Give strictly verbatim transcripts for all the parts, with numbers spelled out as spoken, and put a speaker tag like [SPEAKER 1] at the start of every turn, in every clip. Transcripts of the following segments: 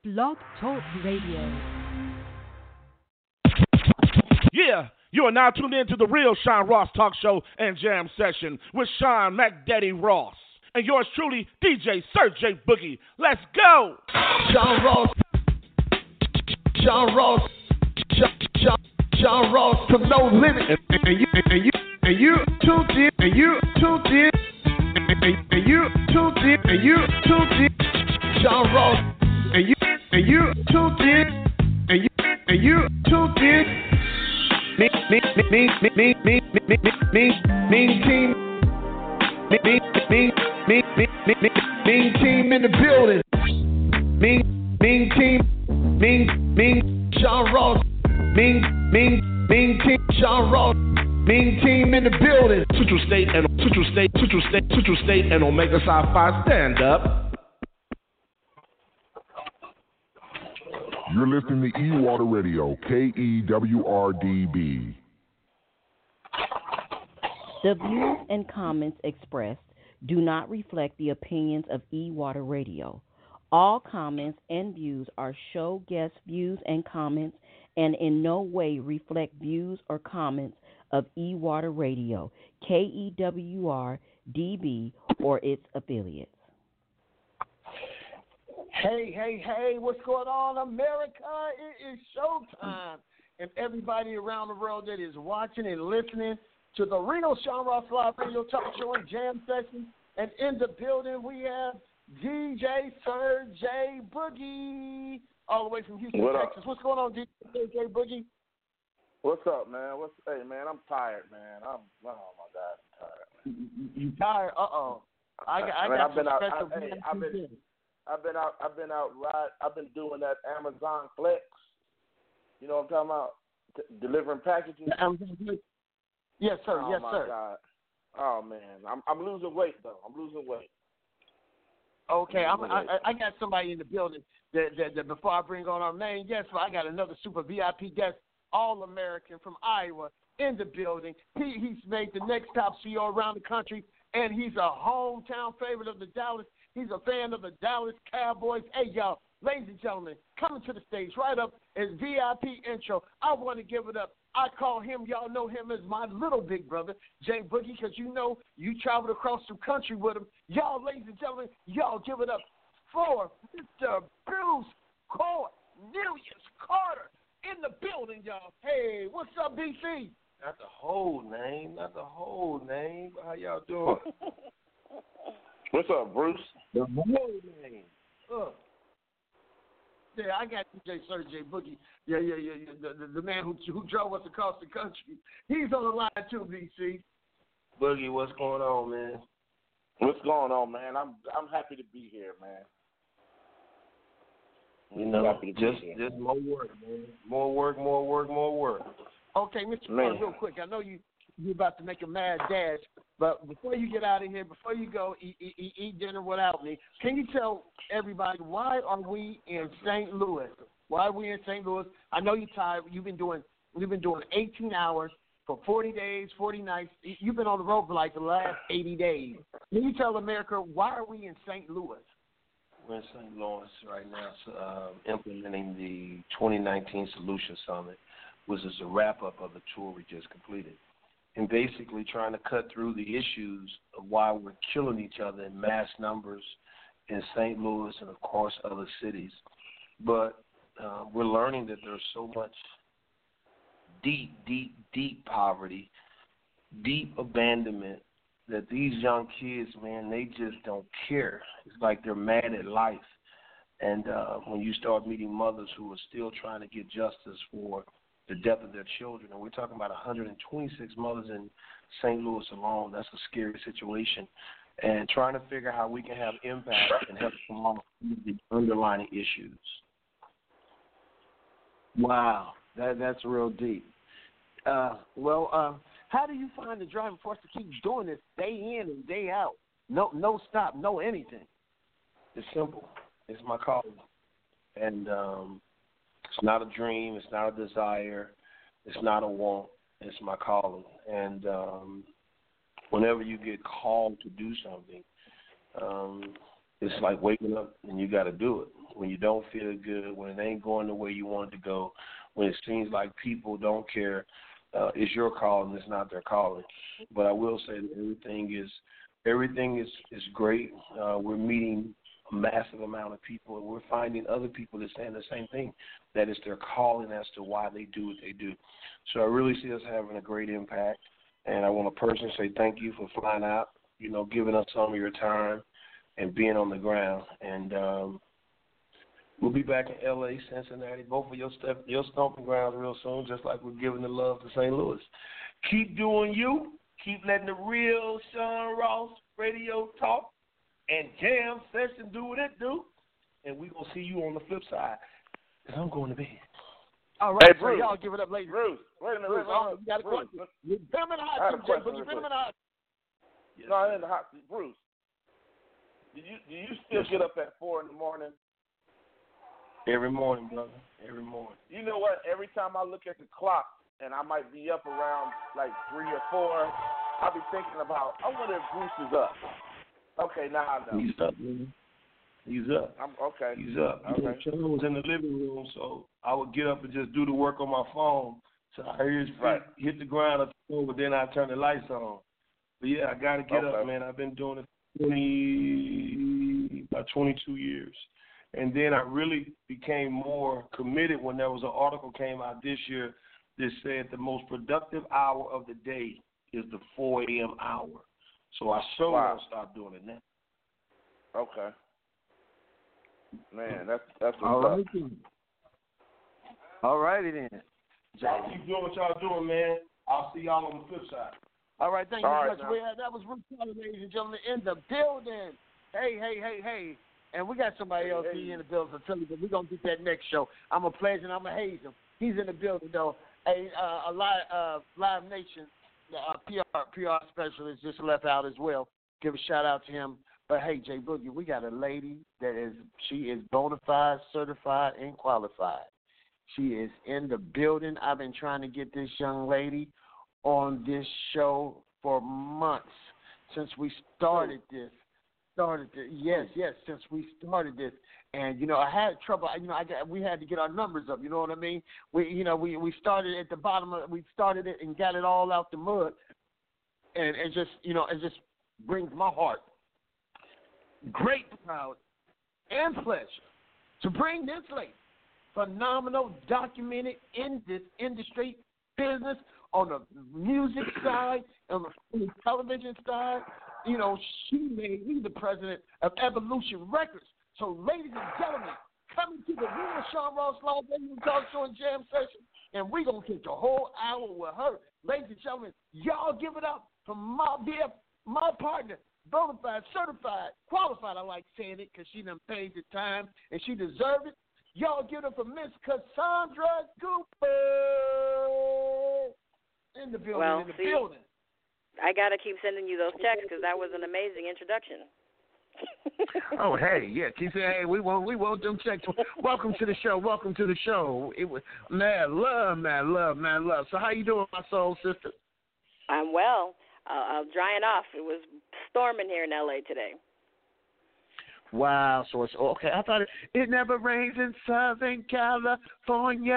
[SPEAKER 1] Blog Talk Radio.
[SPEAKER 2] Yeah, you are now tuned in to the real Sean Ross Talk Show and Jam Session with Sean McDaddy Ross. And yours truly, D J Sir J Boogie. Let's go!
[SPEAKER 3] Sean Ross. Sean Ross. Sean, Sean, Sean Ross to no limit. And, and, and you and you and you tuned in and you tuned in and, and, and you tuned in and you tuned in. Sean Ross and you and you tuned in and you and you tuned in. Me me me me me me me me me me team. Me me me me me me me mean team in the building. Mean mean team. Mean mean Sean Ross. Mean mean mean team. Sean Ross. Mean team in the building.
[SPEAKER 2] Central State and Central State, Central State, Central State, and Omega Psi Phi stand up.
[SPEAKER 4] You're listening to E-Water Radio, K E W R D B.
[SPEAKER 5] The views and comments expressed do not reflect the opinions of E-Water Radio. All comments and views are show guest views and comments and in no way reflect views or comments of E-Water Radio, K E W R D B, or its affiliates.
[SPEAKER 6] Hey, hey, hey, what's going on, America? It is showtime. And everybody around the world that is watching and listening to the real Sean Ross Live Radio Talk Show and Jam Session. And in the building, we have D J Sir J Boogie, all the way from Houston,
[SPEAKER 7] what
[SPEAKER 6] Texas.
[SPEAKER 7] Up?
[SPEAKER 6] What's going on, D J J Boogie?
[SPEAKER 7] What's up, man? What's hey, man? I'm tired, man. I'm oh my God, I'm tired.
[SPEAKER 6] You, you tired? Uh oh. I got, I
[SPEAKER 7] man,
[SPEAKER 6] got
[SPEAKER 7] I've been
[SPEAKER 6] some
[SPEAKER 7] out.
[SPEAKER 6] special.
[SPEAKER 7] I, hey, I've been, I've been out. I've been out. Ride. I've been doing that Amazon Flex. You know what I'm talking about? D- delivering packages.
[SPEAKER 6] Amazon Flex. Yes, sir.
[SPEAKER 7] Oh
[SPEAKER 6] yes,
[SPEAKER 7] my
[SPEAKER 6] sir.
[SPEAKER 7] God. Oh man, I'm I'm losing weight though. I'm losing weight.
[SPEAKER 6] Okay, I'm, I, I got somebody in the building that, that, that before I bring on our main guest, I got another super V I P guest, All American from Iowa, in the building. He he's made the next top C E O around the country, and he's a hometown favorite of the Dallas. He's a fan of the Dallas Cowboys. Hey, y'all, ladies and gentlemen, coming to the stage right up is V I P intro. I want to give it up. I call him, y'all know him as my little big brother, Jay Boogie, because you know you traveled across the country with him. Y'all, ladies and gentlemen, y'all give it up for Mister Bruce Cornelius Carter in the building, y'all. Hey, what's up, B C?
[SPEAKER 8] Not the whole name, not the whole name. How y'all doing?
[SPEAKER 7] What's up, Bruce?
[SPEAKER 6] The whole name. Uh. Yeah, I got D J Sir J Boogie. Yeah, yeah, yeah, yeah. The, the, the man who who drove us across the country. He's on the line too, B C.
[SPEAKER 8] Boogie, what's going on, man?
[SPEAKER 7] What's going on, man? I'm I'm happy to be here, man.
[SPEAKER 8] You know, just just more work, man. More work, more work, more work.
[SPEAKER 6] Okay, Mister Carter, real quick. I know you you're about to make a mad dash, but before you get out of here, before you go eat, eat, eat dinner without me, can you tell everybody why are we in Saint Louis? Why are we in Saint Louis? I know you're tired. You've been doing you've been doing eighteen hours for forty days, forty nights. You've been on the road for like the last eighty days. Can you tell America why are we in Saint Louis?
[SPEAKER 8] We're in Saint Louis right now, so, uh, implementing the twenty nineteen Solution Summit, which is a wrap-up of the tour we just completed. And basically trying to cut through the issues of why we're killing each other in mass numbers in Saint Louis and, of course, other cities. But uh, we're learning that there's so much deep, deep, deep poverty, deep abandonment, that these young kids, man, they just don't care. It's like they're mad at life. And uh, when you start meeting mothers who are still trying to get justice for the death of their children, and we're talking about one hundred twenty-six mothers in Saint Louis alone, that's a scary situation. And trying to figure out how we can have impact and help them on the underlying issues.
[SPEAKER 6] Wow, that that's real deep. Uh, well, uh, how do you find the driving force to keep doing this day in and day out? No, no stop, no anything.
[SPEAKER 8] It's simple. It's my calling, and um, it's not a dream. It's not a desire. It's not a want. It's my calling. And um, whenever you get called to do something, um, it's like waking up and you got to do it. when you don't feel good, when it ain't going the way you want it to go, when it seems like people don't care, uh, it's your calling, it's not their calling. But I will say that everything is everything is, is great. Uh, we're meeting a massive amount of people, and we're finding other people that saying the same thing, that it's their calling as to why they do what they do. So I really see us having a great impact, and I want to personally say thank you for flying out, you know, giving us some of your time and being on the ground. And um, we'll be back in L A, Cincinnati, both of your stuff, your stomping grounds real soon, just like we're giving the love to Saint Louis. Keep doing you. Keep letting the real Sean Ross radio talk and jam session do what it do. And we're going to see you on the flip side. Because I'm going to bed.
[SPEAKER 6] All right, hey, Bruce, so y'all give it up, ladies.
[SPEAKER 7] Bruce, wait a minute.
[SPEAKER 6] Bruce, oh, you got a
[SPEAKER 7] Bruce,
[SPEAKER 6] question. You put him in the hot seat, Jay, but you put him in the hot
[SPEAKER 7] seat. No, I'm in the hot seat. Bruce, do you, do you still get up at four in the morning?
[SPEAKER 8] Every morning, brother. Every morning.
[SPEAKER 7] You know what? Every time I look at the clock, and I might be up around like three or four, I'll be thinking about, I wonder if Bruce is up. Okay, now I know.
[SPEAKER 8] He's up, man. He's up.
[SPEAKER 7] I'm, okay.
[SPEAKER 8] He's up. Okay. You know, Sean was in the living room, so I would get up and just do the work on my phone. So I hear his feet
[SPEAKER 7] right.
[SPEAKER 8] hit the ground up over, then I turn the lights on. But yeah, I got to get
[SPEAKER 7] okay.
[SPEAKER 8] up, man. I've been doing it twenty, about twenty-two years. And then I really became more committed when there was an article came out this year that said the most productive hour of the day is the four a.m. hour. So I sure
[SPEAKER 7] wow.
[SPEAKER 8] want to stop doing it now.
[SPEAKER 7] Okay. Man, that's that's what's
[SPEAKER 6] All right,
[SPEAKER 7] up.
[SPEAKER 6] then. All righty then.
[SPEAKER 8] Y'all keep doing what y'all doing, man. I'll see y'all on the flip side.
[SPEAKER 6] All right, thank you
[SPEAKER 7] All
[SPEAKER 6] very
[SPEAKER 7] right,
[SPEAKER 6] much. We had, that was Bruce Tyler, ladies and gentlemen, in the building. Hey, hey, hey, hey. And we got somebody else
[SPEAKER 7] hey, hey.
[SPEAKER 6] in the building, so tell me, but we're going to get that next show. I'm going to pledge and I'm going to haze him. He's in the building, though. A, uh, a live, uh, Live Nation uh, P R P R specialist just left out as well. Give a shout out to him. But hey, Jay Boogie, we got a lady that is she is bona fide, certified, and qualified. She is in the building. I've been trying to get this young lady on this show for months since we started this. Started this, yes, yes, since we started this. And, you know, I had trouble, you know, I got, we had to get our numbers up, you know what I mean? We, you know, we, we started at the bottom of, we started it and got it all out the mud. And it just, you know, it just brings my heart great proud and pleasure to bring this lady, phenomenal, documented in this industry, business, on the music side, on the television side. You know, she made me the president of Evolution Records. So, ladies and gentlemen, coming to the real Sean Ross Live Radio Talk Show and Jam Session, and we're going to get the whole hour with her. Ladies and gentlemen, y'all give it up for my B F, my partner, bona fide, certified, qualified, I like saying it because she done paid the time and she deserved it. Y'all give it up for Miss Cassandra Cooper in the building,
[SPEAKER 9] well,
[SPEAKER 6] in the
[SPEAKER 9] see,
[SPEAKER 6] building.
[SPEAKER 9] I got to keep sending you those texts because that was an amazing introduction.
[SPEAKER 6] Oh, hey, yeah. She said, hey, we want we want them checks. Welcome to the show. Welcome to the show. It was mad love, mad love, mad love. So how you doing, my soul sister?
[SPEAKER 9] I'm well. Uh, I'm drying off. It was storming here in L A today.
[SPEAKER 6] Wow. So it's okay. I thought it, it never rains in Southern California.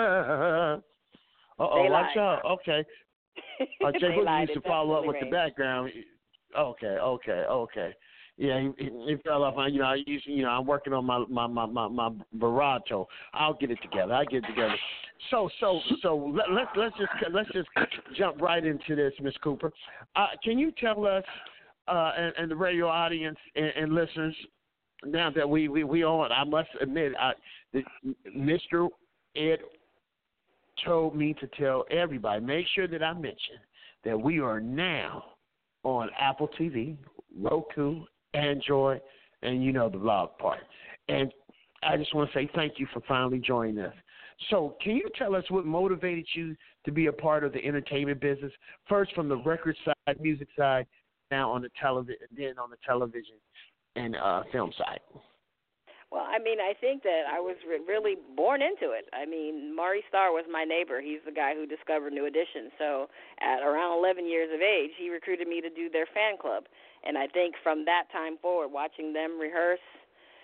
[SPEAKER 6] Uh-oh, watch out. Okay. Uh, Jay Boogie used to follow up with rains. The background. Okay, okay, okay. Yeah, he, he fell off. You know, I used, you know, I'm working on my my my my, my vibrato. I'll get it together. I get it together. So so so let, let's let's just let's just jump right into this, Miss Cooper. Uh, can you tell us uh, and, and the radio audience and, and listeners now that we we we on? I must admit, I, that Mister Ed told me to tell everybody. Make sure that I mention that we are now on Apple T V, Roku, Android, and you know the vlog part. And I just want to say thank you for finally joining us. So can you tell us what motivated you to be a part of the entertainment business, first from the record side, music side, now on the television, then on the television and uh, film side?
[SPEAKER 9] Well, I mean, I think that I was re- really born into it. I mean, Maury Starr was my neighbor. He's the guy who discovered New Edition. So at around eleven years of age, he recruited me to do their fan club. And I think from that time forward, watching them rehearse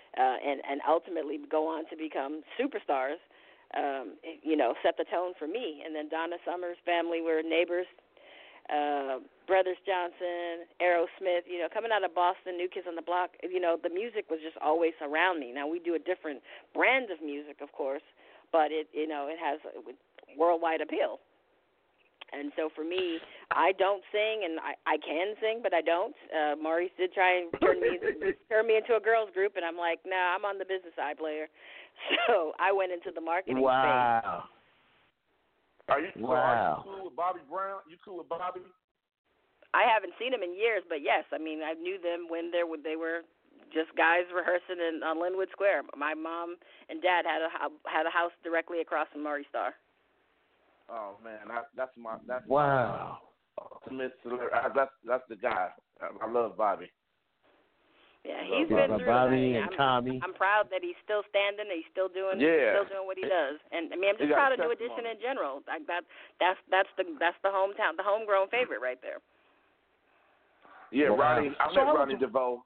[SPEAKER 9] uh, and and ultimately go on to become superstars. Um, you know, set the tone for me. And then Donna Summer's family were neighbors. Uh, Brothers Johnson, Aerosmith, you know, coming out of Boston, New Kids on the Block, you know, the music was just always around me. Now, we do a different brand of music, of course, but it, you know, it has worldwide appeal. And so for me, I don't sing, and I, I can sing, but I don't. Uh, Maurice did try and turn me, turn me into a girls group, and I'm like, nah, I'm on the business side, player. So I went into the marketing
[SPEAKER 7] wow.
[SPEAKER 9] space.
[SPEAKER 7] Are you,
[SPEAKER 3] wow.
[SPEAKER 7] so are you cool with Bobby Brown? You cool with Bobby?
[SPEAKER 9] I haven't seen him in years, but yes, I mean, I knew them when they were, they were just guys rehearsing in, on Linwood Square. My mom and dad had a had a house directly across from Maury Starr.
[SPEAKER 7] Oh man, that, that's my that's
[SPEAKER 3] wow.
[SPEAKER 7] my ultimate celebrity. That's that's the guy. I, I love Bobby.
[SPEAKER 9] Yeah, he's
[SPEAKER 7] Bobby.
[SPEAKER 9] been through
[SPEAKER 3] Bobby
[SPEAKER 9] it.
[SPEAKER 3] and
[SPEAKER 9] I'm,
[SPEAKER 3] Tommy.
[SPEAKER 9] I'm proud that he's still standing. He's still doing.
[SPEAKER 7] Yeah.
[SPEAKER 9] Still doing what he does. And I mean, I'm just
[SPEAKER 7] He
[SPEAKER 9] proud
[SPEAKER 7] got
[SPEAKER 9] of New
[SPEAKER 7] testimony.
[SPEAKER 9] Edition in general. Like that. That's that's the that's the hometown, the homegrown favorite right there.
[SPEAKER 7] Yeah,
[SPEAKER 3] Wow.
[SPEAKER 7] Ronnie. I
[SPEAKER 3] So
[SPEAKER 7] met
[SPEAKER 3] how
[SPEAKER 7] Ronnie
[SPEAKER 3] was-
[SPEAKER 7] DeVoe.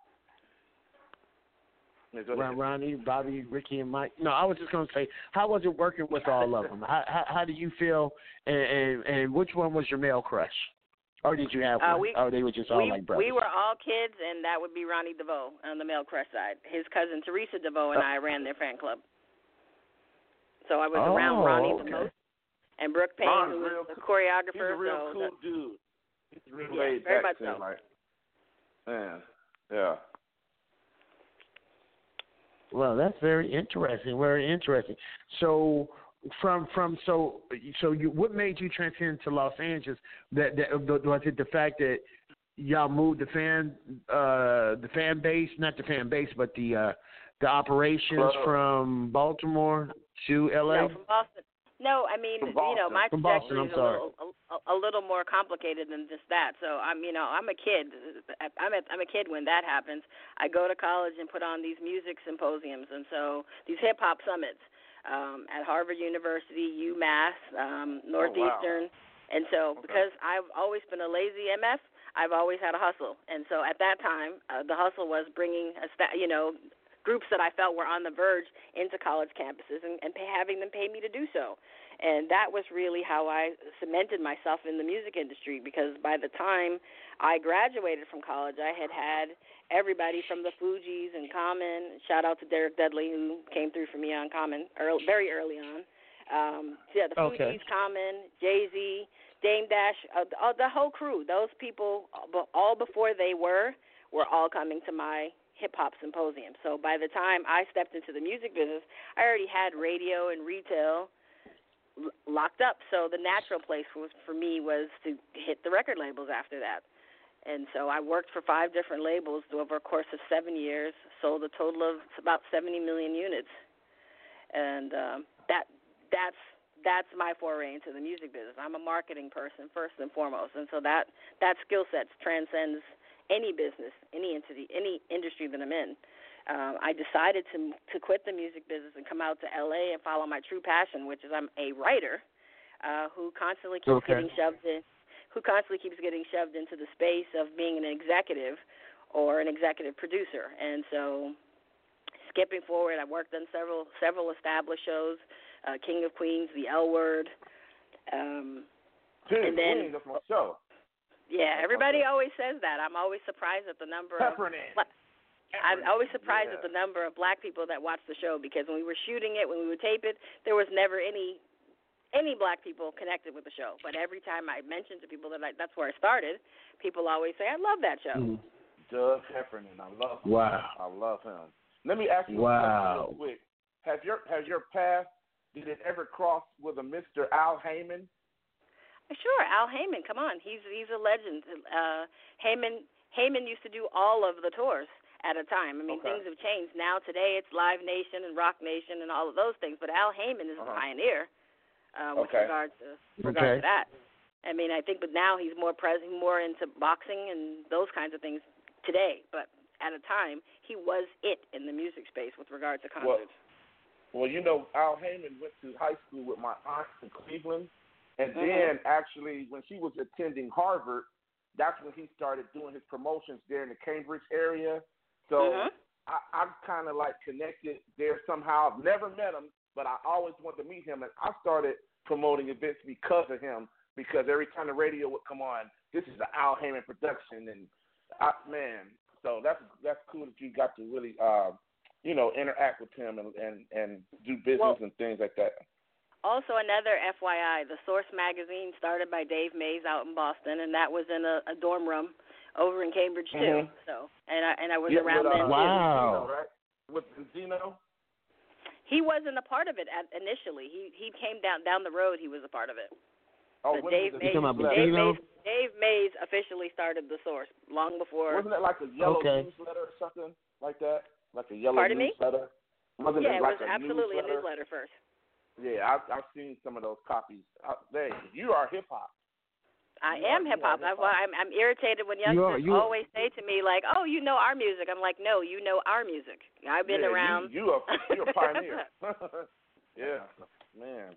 [SPEAKER 7] Yeah, go ahead.
[SPEAKER 3] Ron, Ronnie, Bobby, Ricky, and Mike. No, I was just going to say, how was it working with all of them? How how, how do you feel, and, and and which one was your male crush? Or did you have
[SPEAKER 9] Uh,
[SPEAKER 3] one?
[SPEAKER 9] we,
[SPEAKER 3] or they were just all
[SPEAKER 9] we,
[SPEAKER 3] like brothers?
[SPEAKER 9] we were all kids, and that would be Ronnie DeVoe on the male crush side. His cousin Teresa DeVoe and I ran their fan club. So I was
[SPEAKER 3] oh,
[SPEAKER 9] around Ronnie
[SPEAKER 3] okay.
[SPEAKER 9] the most, and Brooke Payne,
[SPEAKER 7] Ron's
[SPEAKER 9] who was
[SPEAKER 7] real
[SPEAKER 9] the
[SPEAKER 7] cool.
[SPEAKER 9] choreographer.
[SPEAKER 7] He's a real
[SPEAKER 9] so
[SPEAKER 7] cool
[SPEAKER 9] that,
[SPEAKER 7] dude. He's real
[SPEAKER 9] Yeah,
[SPEAKER 7] laid
[SPEAKER 9] very
[SPEAKER 7] back.
[SPEAKER 9] much so.
[SPEAKER 7] Like, man, yeah.
[SPEAKER 3] Well, that's very interesting. Very interesting. So, from from so so you what made you transition to Los Angeles? That, that was it the fact that y'all moved the fan uh, the fan base, not the fan base, but the uh, the operations
[SPEAKER 7] Club.
[SPEAKER 3] from Baltimore to L A?
[SPEAKER 9] No, from Boston. No, I mean,
[SPEAKER 7] From
[SPEAKER 9] you know, my
[SPEAKER 3] From Boston,
[SPEAKER 9] trajectory
[SPEAKER 3] I'm
[SPEAKER 9] is a
[SPEAKER 3] sorry.
[SPEAKER 9] little, a, a little more complicated than just that. So I'm, you know, I'm a kid. I'm a, I'm a kid when that happens. I go to college and put on these music symposiums, and so these hip hop summits um, at Harvard University, UMass, um, Northeastern, and so
[SPEAKER 7] Okay.
[SPEAKER 9] because I've always been a lazy M F, I've always had a hustle, and so at that time, uh, the hustle was bringing a, sta- you know. groups that I felt were on the verge into college campuses and, and pay, having them pay me to do so. And that was really how I cemented myself in the music industry, because by the time I graduated from college, I had had everybody from the Fugees and Common. Shout out to Derek Dudley, who came through for me on Common early, very early on. Um, yeah, the
[SPEAKER 3] Okay.
[SPEAKER 9] Fugees, Common, Jay-Z, Dame Dash, uh, uh, the whole crew. Those people, all before they were, were all coming to my hip-hop symposium. So by the time I stepped into the music business, I already had radio and retail l- locked up. So the natural place was, for me was to hit the record labels after that. And so I worked for five different labels over a course of seven years, sold a total of about seventy million units. And um, that that's that's my foray into the music business. I'm a marketing person first and foremost. And so that, that skill set transcends any business, any entity, any industry that I'm in. Um, I decided to to quit the music business and come out to L A and follow my true passion, which is I'm a writer uh, who constantly keeps
[SPEAKER 3] Okay.
[SPEAKER 9] getting shoved in, who constantly keeps getting shoved into the space of being an executive or an executive producer. And so, skipping forward, I worked on several several established shows, uh, King of Queens, The L Word, um,
[SPEAKER 7] King
[SPEAKER 9] and then.
[SPEAKER 7] Queen, that's my show.
[SPEAKER 9] Yeah, everybody always says that. I'm always surprised at the number of
[SPEAKER 7] Heffernan.
[SPEAKER 9] bla- I'm always surprised
[SPEAKER 7] Yeah.
[SPEAKER 9] at the number of black people that watch the show, because when we were shooting it, when we would tape it, there was never any any black people connected with the show. But every time I mentioned to people that I, that's where I started, people always say, "I love that show."
[SPEAKER 3] Mm.
[SPEAKER 7] Doug Heffernan, I love him.
[SPEAKER 3] Wow.
[SPEAKER 7] I love him. Let me ask you
[SPEAKER 3] Wow.
[SPEAKER 7] a question real quick. Has your has your path, did it ever cross with a Mister Al Heyman?
[SPEAKER 9] Sure, Al Heyman. Come on, he's he's a legend. Uh, Heyman Heyman used to do all of the tours at a time. I mean,
[SPEAKER 7] Okay.
[SPEAKER 9] things have changed now. Today it's Live Nation and Rock Nation and all of those things. But Al Heyman is
[SPEAKER 7] Uh-huh.
[SPEAKER 9] a pioneer uh, with
[SPEAKER 7] Okay.
[SPEAKER 9] regard to with regard
[SPEAKER 3] Okay.
[SPEAKER 9] to that. I mean, I think, but now he's more present, more into boxing and those kinds of things today. But at a time, he was it in the music space with regard to concerts.
[SPEAKER 7] Well, well, you know, Al Heyman went to high school with my aunt in Cleveland, and
[SPEAKER 9] Mhm.
[SPEAKER 7] then actually when she was attending Harvard, that's when he started doing his promotions there in the Cambridge area. So
[SPEAKER 9] Mhm.
[SPEAKER 7] I, I'm kind of like connected there somehow. Never met him, but I always wanted to meet him, and I started promoting events because of him. Because every time the radio would come on, this is the Al Heyman production, and I, man, so that's that's cool that you got to really, uh, you know, interact with him and and, and do business
[SPEAKER 9] well,
[SPEAKER 7] and things like that.
[SPEAKER 9] Also, another F Y I, the Source magazine started by Dave Mays out in Boston, and that was in a, a dorm room over in Cambridge too.
[SPEAKER 7] Mm-hmm.
[SPEAKER 9] So, and I and I was
[SPEAKER 7] yeah,
[SPEAKER 9] around
[SPEAKER 7] with, uh,
[SPEAKER 9] then too.
[SPEAKER 10] Wow.
[SPEAKER 7] Zeno, right? With Zeno.
[SPEAKER 9] He wasn't a part of it at, initially. He he came down down the road. He was a part of it.
[SPEAKER 7] Oh,
[SPEAKER 9] but
[SPEAKER 7] when
[SPEAKER 9] Dave
[SPEAKER 7] was
[SPEAKER 9] Mays,
[SPEAKER 10] You talking about
[SPEAKER 9] Dave
[SPEAKER 10] Zeno?
[SPEAKER 9] Mays, Dave Mays officially started the Source long before.
[SPEAKER 7] Wasn't it like a yellow
[SPEAKER 10] Okay.
[SPEAKER 7] newsletter or something like that? Like a yellow
[SPEAKER 9] Pardon me?
[SPEAKER 7] newsletter? Wasn't
[SPEAKER 9] yeah,
[SPEAKER 7] it
[SPEAKER 9] it
[SPEAKER 7] like
[SPEAKER 9] was
[SPEAKER 7] a
[SPEAKER 9] absolutely
[SPEAKER 7] newsletter?
[SPEAKER 9] a newsletter first.
[SPEAKER 7] Yeah, I've, I've seen some of those copies. Uh, they, you are hip hop.
[SPEAKER 9] I
[SPEAKER 7] You
[SPEAKER 9] am
[SPEAKER 7] are-
[SPEAKER 9] hip
[SPEAKER 7] you are
[SPEAKER 9] hop. That's
[SPEAKER 7] hip-hop.
[SPEAKER 9] why I'm I'm irritated when
[SPEAKER 10] You are-
[SPEAKER 9] youngsters
[SPEAKER 10] you are-
[SPEAKER 9] always say to me like, "Oh, you know our music." I'm like, "No, you know our music. I've been
[SPEAKER 7] yeah,
[SPEAKER 9] around."
[SPEAKER 7] You, you are you're a pioneer. yeah, man.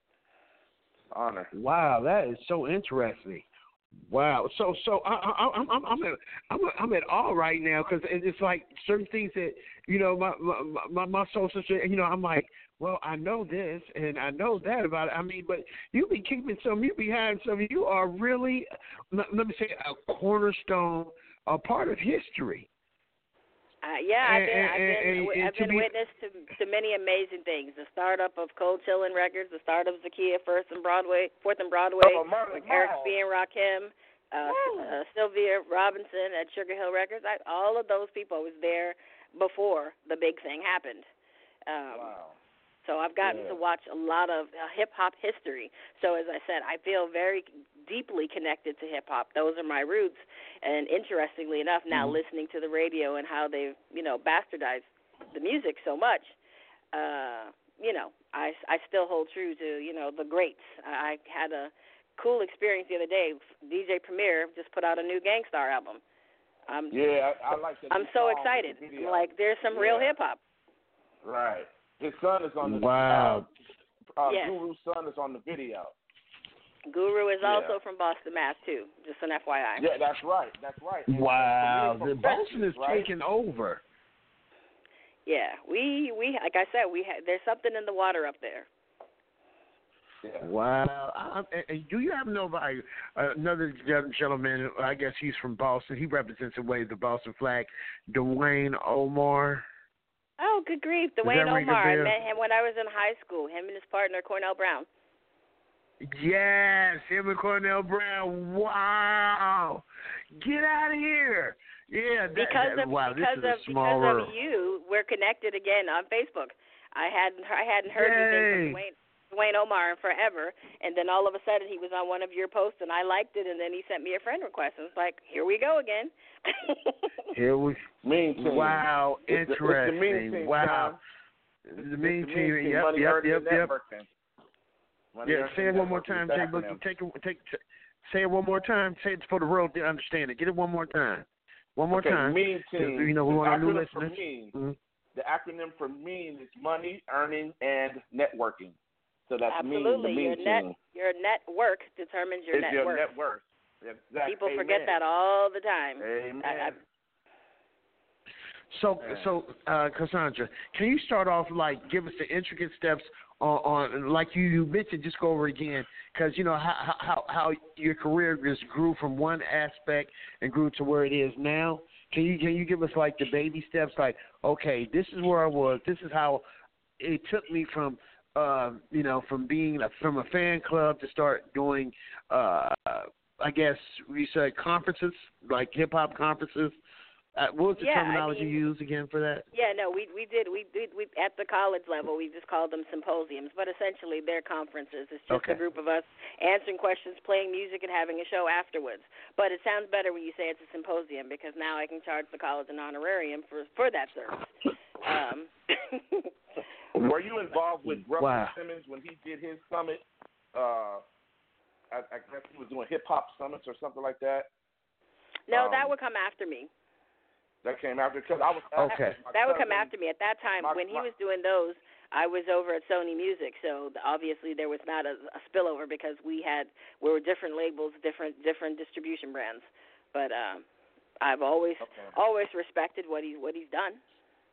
[SPEAKER 7] Honor.
[SPEAKER 10] Wow, that is so interesting. Wow. So, so I, I, I'm, I'm, I'm at, I'm, I'm at all right now because it's like certain things that you know, my, my, my, my soul sister. You know, I'm like, well, I know this and I know that about it. I mean, but you be keeping some, you be having some. You are really, let, let me say, a cornerstone, a part of history.
[SPEAKER 9] Uh, yeah, I've been,
[SPEAKER 10] And-
[SPEAKER 9] I've been,
[SPEAKER 10] and- and
[SPEAKER 9] I've
[SPEAKER 10] to
[SPEAKER 9] been
[SPEAKER 10] be-
[SPEAKER 9] witness to to many amazing things. The startup of Cold Chillin' Records, the startup of Zakiya First and Broadway, Fourth and Broadway,
[SPEAKER 7] Oh, Marlon
[SPEAKER 9] with Eric
[SPEAKER 7] Hall.
[SPEAKER 9] B and Rakim, uh, uh, Sylvia Robinson at Sugar Hill Records. I, all of those people was there before the big thing happened. Um,
[SPEAKER 7] Wow.
[SPEAKER 9] So I've gotten
[SPEAKER 7] Yeah.
[SPEAKER 9] to watch a lot of uh, hip-hop history. So as I said, I feel very deeply connected to hip-hop. Those are my roots. And interestingly enough, now
[SPEAKER 7] Mm-hmm.
[SPEAKER 9] listening to the radio and how they've, you know, bastardized the music so much, uh, you know, I, I still hold true to, you know, the greats. I had a cool experience the other day. D J Premier just put out a new Gangstar album. I'm,
[SPEAKER 7] Yeah, I, I like that.
[SPEAKER 9] I'm
[SPEAKER 7] new
[SPEAKER 9] so
[SPEAKER 7] song with
[SPEAKER 9] excited.
[SPEAKER 7] the
[SPEAKER 9] I'm
[SPEAKER 7] video.
[SPEAKER 9] like, there's some real
[SPEAKER 7] Yeah.
[SPEAKER 9] hip-hop.
[SPEAKER 7] Right. His son is on the
[SPEAKER 10] Wow.
[SPEAKER 7] Uh, uh,
[SPEAKER 9] Yes.
[SPEAKER 7] Guru's son is on the video.
[SPEAKER 9] Guru is
[SPEAKER 7] Yeah.
[SPEAKER 9] also from Boston, Mass, too. Just an F Y I.
[SPEAKER 7] Yeah, that's right. That's right. And, uh,
[SPEAKER 10] Wow,
[SPEAKER 7] Premier
[SPEAKER 10] the
[SPEAKER 7] from
[SPEAKER 10] Boston is
[SPEAKER 7] Texas, right?
[SPEAKER 10] taking over.
[SPEAKER 9] Yeah, we we like I said, we ha- there's something in the water up there.
[SPEAKER 7] Yeah.
[SPEAKER 10] Wow. I, I, do you happen to know about uh, another gentleman? I guess he's from Boston. He represents the way the Boston flag, Dwayne Omar.
[SPEAKER 9] Oh, good grief,
[SPEAKER 10] Does
[SPEAKER 9] Dwayne
[SPEAKER 10] that ring a
[SPEAKER 9] Omar. I
[SPEAKER 10] bell?
[SPEAKER 9] met him when I was in high school. Him and his partner Cornell Brown.
[SPEAKER 10] Yes, him and Cornell Brown. Wow. Get out of here. Yeah, that,
[SPEAKER 9] Because
[SPEAKER 10] that,
[SPEAKER 9] of
[SPEAKER 10] wow,
[SPEAKER 9] because
[SPEAKER 10] this is
[SPEAKER 9] of
[SPEAKER 10] a small
[SPEAKER 9] because
[SPEAKER 10] world.
[SPEAKER 9] of you, we're connected again on Facebook. I hadn't I hadn't heard anything
[SPEAKER 10] Yay.
[SPEAKER 9] from Dwayne Dwayne Omar in forever, and then all of a sudden he was on one of your posts, and I liked it, and then he sent me a friend request, and it's like, here we go again.
[SPEAKER 10] Here we
[SPEAKER 7] Mean team.
[SPEAKER 10] Wow,
[SPEAKER 7] It's the-
[SPEAKER 10] interesting.
[SPEAKER 7] It's the mean team,
[SPEAKER 10] wow.
[SPEAKER 7] John.
[SPEAKER 10] The mean
[SPEAKER 7] It's the
[SPEAKER 10] team. Yep,
[SPEAKER 7] Money
[SPEAKER 10] yep,
[SPEAKER 7] Earning
[SPEAKER 10] yep, yep.
[SPEAKER 7] Networking. Money
[SPEAKER 10] Yeah,
[SPEAKER 7] Earning
[SPEAKER 10] say it one more
[SPEAKER 7] Networking,
[SPEAKER 10] time,
[SPEAKER 7] it's
[SPEAKER 10] Jay
[SPEAKER 7] the
[SPEAKER 10] Boogie.
[SPEAKER 7] acronym.
[SPEAKER 10] Take it, take, t- say it one more time. Say it for the world to understand it. Get it one more time. One more
[SPEAKER 7] okay,
[SPEAKER 10] time.
[SPEAKER 7] Mean team.
[SPEAKER 10] You know, we
[SPEAKER 7] The
[SPEAKER 10] want our new
[SPEAKER 7] acronym for
[SPEAKER 10] listeners.
[SPEAKER 7] mean.
[SPEAKER 10] Mm-hmm.
[SPEAKER 7] The acronym for MEAN is money, earning, and networking. So that's
[SPEAKER 9] Absolutely,
[SPEAKER 7] mean, the
[SPEAKER 9] your
[SPEAKER 7] mean
[SPEAKER 9] net
[SPEAKER 7] team.
[SPEAKER 9] your network determines your
[SPEAKER 7] It's
[SPEAKER 9] net
[SPEAKER 7] your
[SPEAKER 9] worth.
[SPEAKER 7] net worth. Exactly.
[SPEAKER 9] People
[SPEAKER 7] Amen.
[SPEAKER 9] forget that all the time.
[SPEAKER 7] Amen.
[SPEAKER 9] I, I,
[SPEAKER 10] So,
[SPEAKER 7] Yeah.
[SPEAKER 10] so uh, Cassandra, can you start off like give us the intricate steps on, on like you, you mentioned? Just go over again, because you know how, how how your career just grew from one aspect and grew to where it is now. Can you can you give us like the baby steps? Like, okay, this is where I was. This is how it took me from uh, you know from being a, from a fan club to start doing uh, I guess we said conferences like hip hop conferences. Uh, what was the
[SPEAKER 9] Yeah, I
[SPEAKER 10] terminology
[SPEAKER 9] mean-
[SPEAKER 10] you used again for that?
[SPEAKER 9] Yeah, no, we we did we did we at the college level we just called them symposiums, but essentially they're conferences. It's just
[SPEAKER 10] Okay.
[SPEAKER 9] a group of us answering questions, playing music, and having a show afterwards. But it sounds better when you say it's a symposium because now I can charge the college an honorarium for for that service. Um,
[SPEAKER 7] Were you involved with Russell
[SPEAKER 10] Wow.
[SPEAKER 7] Simmons when he did his summit? Uh, I, I guess he was doing hip hop summits or something like that.
[SPEAKER 9] no,
[SPEAKER 7] Um,
[SPEAKER 9] that would come after me.
[SPEAKER 7] That came after because I was
[SPEAKER 10] Okay.
[SPEAKER 7] my
[SPEAKER 9] That would come
[SPEAKER 7] cousin-
[SPEAKER 9] after me. At that time,
[SPEAKER 7] my-
[SPEAKER 9] when he
[SPEAKER 7] my-
[SPEAKER 9] was doing those, I was over at Sony Music, so the- obviously there was not a, a spillover because we had we were different labels, different different distribution brands. But um, I've always
[SPEAKER 7] Okay.
[SPEAKER 9] always respected what he what he's done.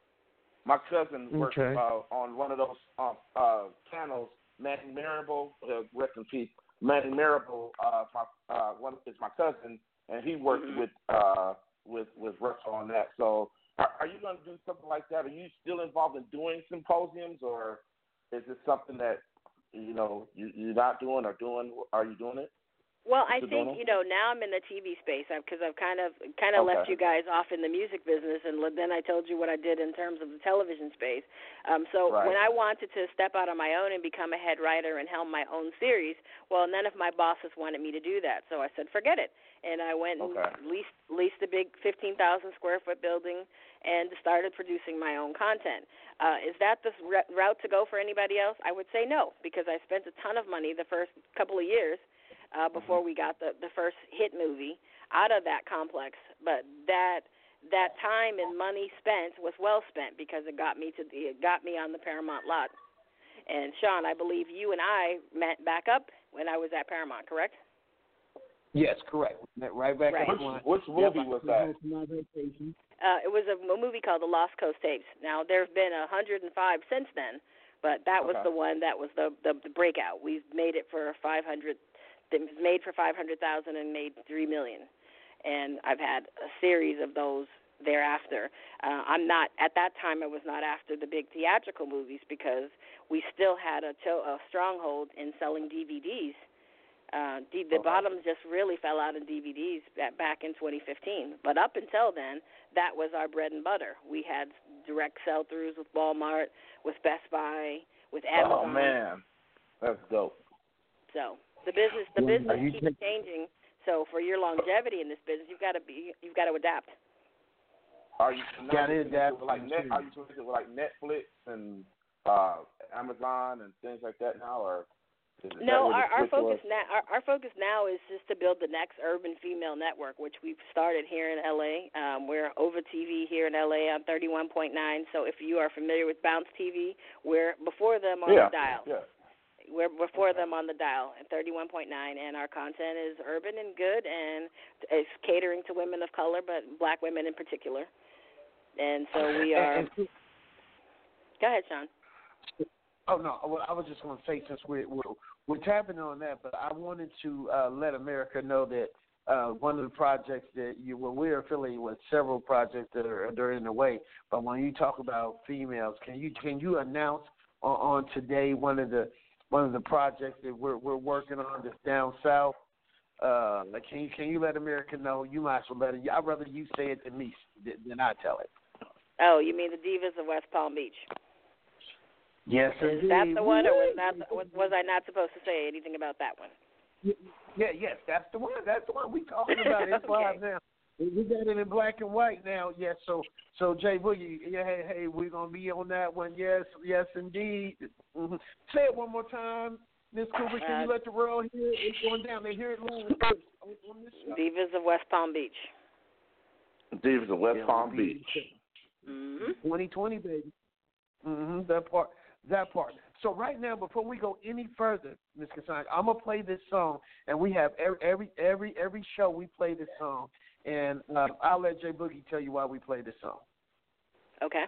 [SPEAKER 7] my cousin works
[SPEAKER 10] Okay.
[SPEAKER 7] uh, on one of those uh, uh, channels. Manny Marable, uh, rest in peace. Manny Marable, uh, my uh, one is my cousin, and he works
[SPEAKER 9] Mm-hmm.
[SPEAKER 7] with uh, with with Russell on that. So, are, are you going to do something like that? Are you still involved in doing symposiums, or is it something that you know you, you're not doing or doing? Are you doing it?
[SPEAKER 9] Well, I
[SPEAKER 7] Still doing
[SPEAKER 9] think
[SPEAKER 7] it?
[SPEAKER 9] you know now I'm in the T V space because I've kind of kind of
[SPEAKER 7] Okay.
[SPEAKER 9] left you guys off in the music business, and then I told you what I did in terms of the television space. Um, so
[SPEAKER 7] Right.
[SPEAKER 9] when I wanted to step out on my own and become a head writer and helm my own series, well, none of my bosses wanted me to do that, so I said forget it, and I went
[SPEAKER 7] Okay.
[SPEAKER 9] and leased leased a big fifteen thousand square foot building and started producing my own content. Uh, is that the r- route to go for anybody else? I would say no, because I spent a ton of money the first couple of years. Uh, before we got the, the first hit movie out of that complex, but that that time and money spent was well spent because it got me to the, it got me on the Paramount lot. And Sean, I believe you and I met back up when I was at Paramount, correct?
[SPEAKER 10] Yes, correct. Right back
[SPEAKER 9] Right.
[SPEAKER 10] up on.
[SPEAKER 7] Which movie
[SPEAKER 10] Yep,
[SPEAKER 7] was
[SPEAKER 10] I-
[SPEAKER 7] that?
[SPEAKER 10] my vacation.
[SPEAKER 9] Uh, it was a, a movie called The Lost Coast Tapes. Now there have been a hundred and five since then, but that was
[SPEAKER 7] Okay.
[SPEAKER 9] the one that was the, the the breakout. We made it for five hundred. It was made for five hundred thousand and made three million. And I've had a series of those thereafter. Uh, I'm not at that time. I was not after the big theatrical movies because we still had a, cho- a stronghold in selling D V Ds. Uh, the the
[SPEAKER 7] Okay.
[SPEAKER 9] bottom just really fell out in D V Ds back, back in twenty fifteen. But up until then, that was our bread and butter. We had direct sell-throughs with Walmart, with Best Buy, with Amazon.
[SPEAKER 7] Oh man, that's dope.
[SPEAKER 9] So the business the
[SPEAKER 10] Yeah,
[SPEAKER 9] business
[SPEAKER 10] you
[SPEAKER 9] keeps
[SPEAKER 10] take-
[SPEAKER 9] changing. So for your longevity in this business, you've got to be you've got to adapt.
[SPEAKER 7] Are you
[SPEAKER 10] Got
[SPEAKER 7] now
[SPEAKER 10] it,
[SPEAKER 7] you
[SPEAKER 10] that-
[SPEAKER 7] with like net? Are you doing it with like Netflix and uh, Amazon and things like that now, or is that
[SPEAKER 9] No,
[SPEAKER 7] where the
[SPEAKER 9] our, our
[SPEAKER 7] switch
[SPEAKER 9] focus
[SPEAKER 7] was?
[SPEAKER 9] now our, our focus now is just to build the next urban female network, which we've started here in L A. Um, we're over T V here in L A on thirty-one point nine. So if you are familiar with Bounce T V, we're before them on
[SPEAKER 7] Yeah,
[SPEAKER 9] the dial.
[SPEAKER 7] yeah.
[SPEAKER 9] We're before them on the dial at thirty-one point nine, and our content is urban and good, and it's catering to women of color, but black women in particular. And so we are.
[SPEAKER 10] And- and-
[SPEAKER 9] Go ahead, Sean.
[SPEAKER 10] Oh no, well, I was just going to say since we're, we're we're tapping on that, but I wanted to uh, let America know that uh, one of the projects that you well we're affiliated with several projects that are that are in the way. But when you talk about females, can you can you announce on, on today one of the one of the projects that we're we're working on that's down south? Uh, like can you can you let America know? You might as well let it. I'd rather you say it than me than I tell it.
[SPEAKER 9] Oh, you mean the Divas of West Palm Beach?
[SPEAKER 10] Yes,
[SPEAKER 9] Is
[SPEAKER 10] indeed.
[SPEAKER 9] that the one, or was that was, was I not supposed to say anything about that one?
[SPEAKER 10] Yeah, yes, that's the one. That's the one we talking about. It's
[SPEAKER 9] Okay.
[SPEAKER 10] live now. We got it in black and white now. Yes, so so Jay Boogie, yeah, hey, hey, we're gonna be on that one. Yes, yes, indeed. Mm-hmm. Say it one more time, Miss Cooper. Can you
[SPEAKER 9] Uh,
[SPEAKER 10] let the world hear it? It's going down. They hear it live first on, on this show.
[SPEAKER 9] Divas of West Palm Beach.
[SPEAKER 7] Divas of West
[SPEAKER 10] Yeah,
[SPEAKER 7] Palm
[SPEAKER 10] we'll be-
[SPEAKER 7] Beach.
[SPEAKER 9] Mm-hmm.
[SPEAKER 10] twenty twenty, baby. Mm-hmm. That part. That part. So right now, before we go any further, Miss Cassandra, I'm gonna play this song, and we have every every every every show we play this song, and uh, I'll let Jay Boogie tell you why we play this song.
[SPEAKER 9] Okay.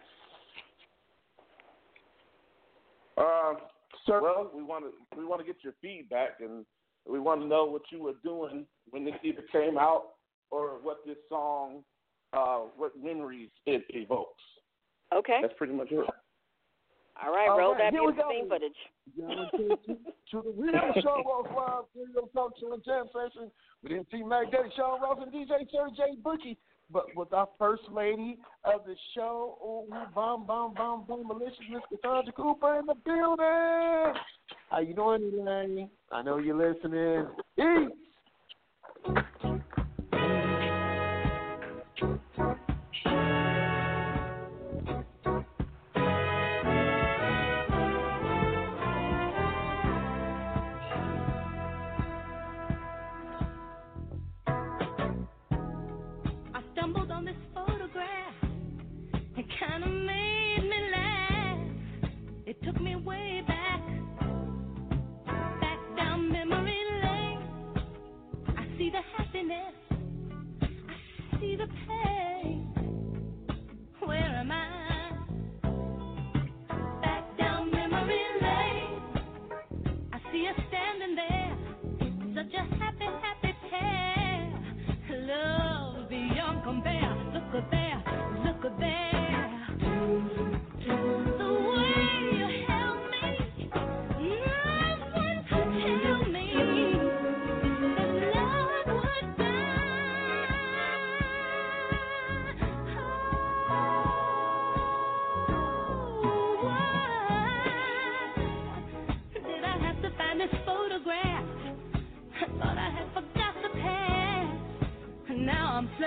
[SPEAKER 7] Uh, well, we want to we want to get your feedback, and we want to know what you were doing when this either came out or what this song, uh, what memories it evokes.
[SPEAKER 9] Okay.
[SPEAKER 7] That's pretty much it.
[SPEAKER 9] All right.
[SPEAKER 10] All
[SPEAKER 9] Roll
[SPEAKER 10] right,
[SPEAKER 9] that
[SPEAKER 10] here we
[SPEAKER 9] beautiful
[SPEAKER 10] go.
[SPEAKER 9] scene footage.
[SPEAKER 10] to, to the real Sean Ross Live Radio Talk Show and Jam Session with M C Mac Daddy, Sean Ross, and D J Sir J Boogie. But with our first lady of the show, oh, bomb, bomb, bomb, bomb, malicious Miss Cassandra Cooper in the building. How you doing, Elaine? I know you're listening. Eat.
[SPEAKER 11] I stumbled on this photograph. It kind of made me laugh. It took me way back, back down memory lane. I see the happiness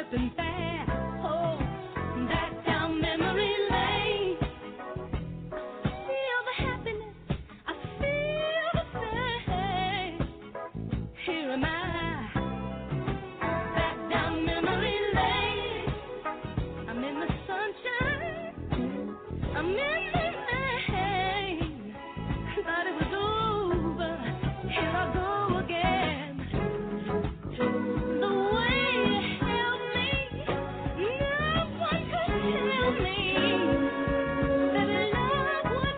[SPEAKER 11] slipping fast. Oh, back down memory lane. Feel the happiness, I feel the same. Here am I, back down memory lane. I'm in the sunshine, I'm in the rain. Thought it was over, here I go again. The way you held me, no one could tell me that love would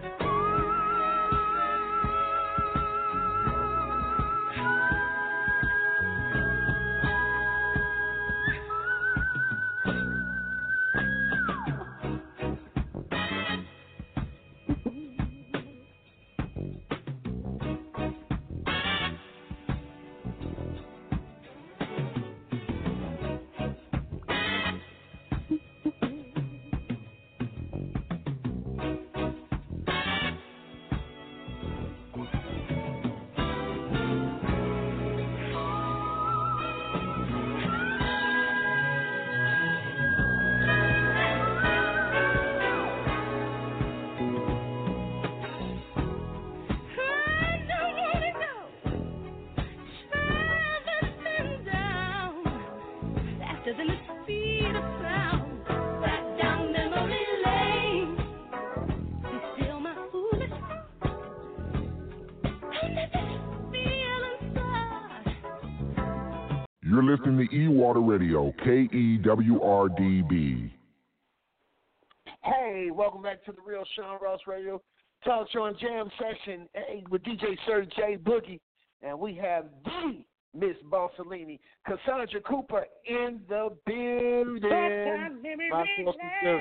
[SPEAKER 11] than the speed of sound. Back down memory lane. You still my foolish heart. Don't let this feel inside.
[SPEAKER 4] You're listening to E-Water Radio, K E W R D B.
[SPEAKER 10] Hey, welcome back to the Real Sean Ross Radio Talk Show and Jam Session. Hey, with D J Sir J Boogie, and we have the Miss Bossellini, Cassandra Cooper in the building. My sister.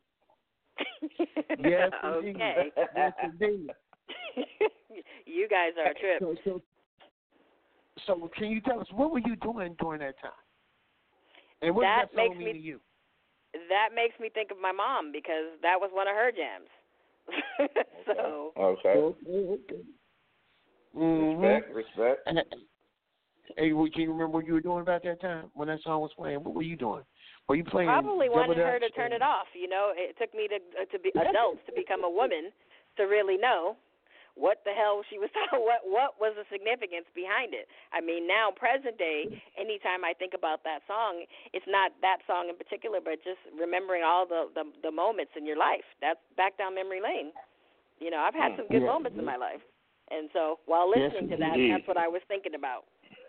[SPEAKER 10] Yes, indeed.
[SPEAKER 9] Okay.
[SPEAKER 10] Yes, indeed.
[SPEAKER 9] You guys are a trip.
[SPEAKER 10] So, so, so, can you tell us, what were you doing during that time? And what
[SPEAKER 9] That
[SPEAKER 10] does that song
[SPEAKER 9] makes
[SPEAKER 10] mean
[SPEAKER 9] me-
[SPEAKER 10] to you?
[SPEAKER 9] That makes me think of my mom because that was one of her jams. So
[SPEAKER 7] Okay.
[SPEAKER 10] Okay, okay. Mhm.
[SPEAKER 7] Respect, respect.
[SPEAKER 10] And, hey, well, can you remember what you were doing about that time when that song was playing? What were you doing? Were you playing?
[SPEAKER 9] probably
[SPEAKER 10] Double
[SPEAKER 9] wanted her
[SPEAKER 10] Dutch
[SPEAKER 9] to turn
[SPEAKER 10] or-
[SPEAKER 9] it off. You know, it took me to uh, to be adults to become a woman to really know what the hell she was what what was the significance behind it. I mean, now present day, anytime I think about that song, it's not that song in particular, but just remembering all the the, the moments in your life. That's back down memory lane. You know, I've had some good
[SPEAKER 10] Yeah.
[SPEAKER 9] moments in my life, and so while
[SPEAKER 10] Yes,
[SPEAKER 9] listening to that,
[SPEAKER 10] indeed.
[SPEAKER 9] that's what I was thinking about.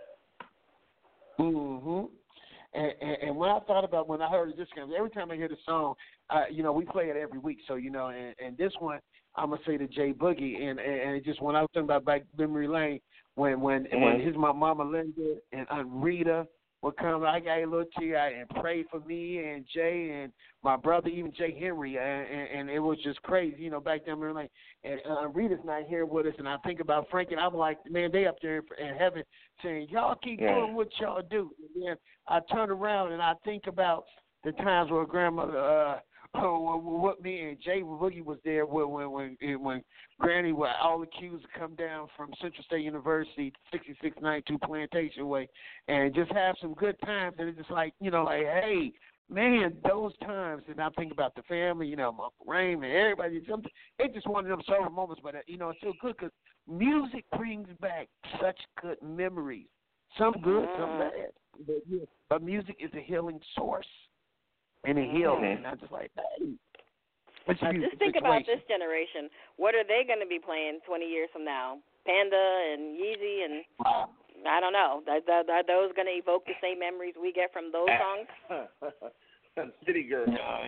[SPEAKER 10] Mm-hmm. And, and, and when I thought about when I heard this, every time I hear the song, uh, you know, we play it every week. So you know, and, and this one, I'm gonna say to Jay Boogie, and, and and it just when I was talking about back memory lane, when when
[SPEAKER 7] Mhm.
[SPEAKER 10] when his my mama Linda and Aunt Rita would come, I got a little tear and pray for me and Jay and my brother, even Jay Henry, and, and, and it was just crazy, you know, back then memory lane. And uh, Rita's not here with us, and I think about Frank, and I'm like, man, they up there in heaven saying, y'all keep
[SPEAKER 7] Yeah.
[SPEAKER 10] doing what y'all do. And then I turn around and I think about the times where grandmother, uh, oh, what me and Jay Boogie was there when when when, when Granny, when all the cues come down from Central State University, sixty-six ninety-two Plantation Way, and just have some good times. And it's just like, you know, like, hey, man, those times. And I think about the family, you know, Uncle Raymond, everybody. Something, it's just one of them sober moments, but uh, you know, it's so good because music brings back such good memories. Some good, some bad. But, yeah, but music is a healing source. And it heals.
[SPEAKER 7] Mhm.
[SPEAKER 10] And I'm just like, hey. It's a
[SPEAKER 9] Now,
[SPEAKER 10] beautiful
[SPEAKER 9] just think about
[SPEAKER 10] situation.
[SPEAKER 9] this generation. What are they going to be playing twenty years from now? Panda and Yeezy and I don't know. Are, are, are those going to evoke the same memories we get from those songs?
[SPEAKER 7] City girl.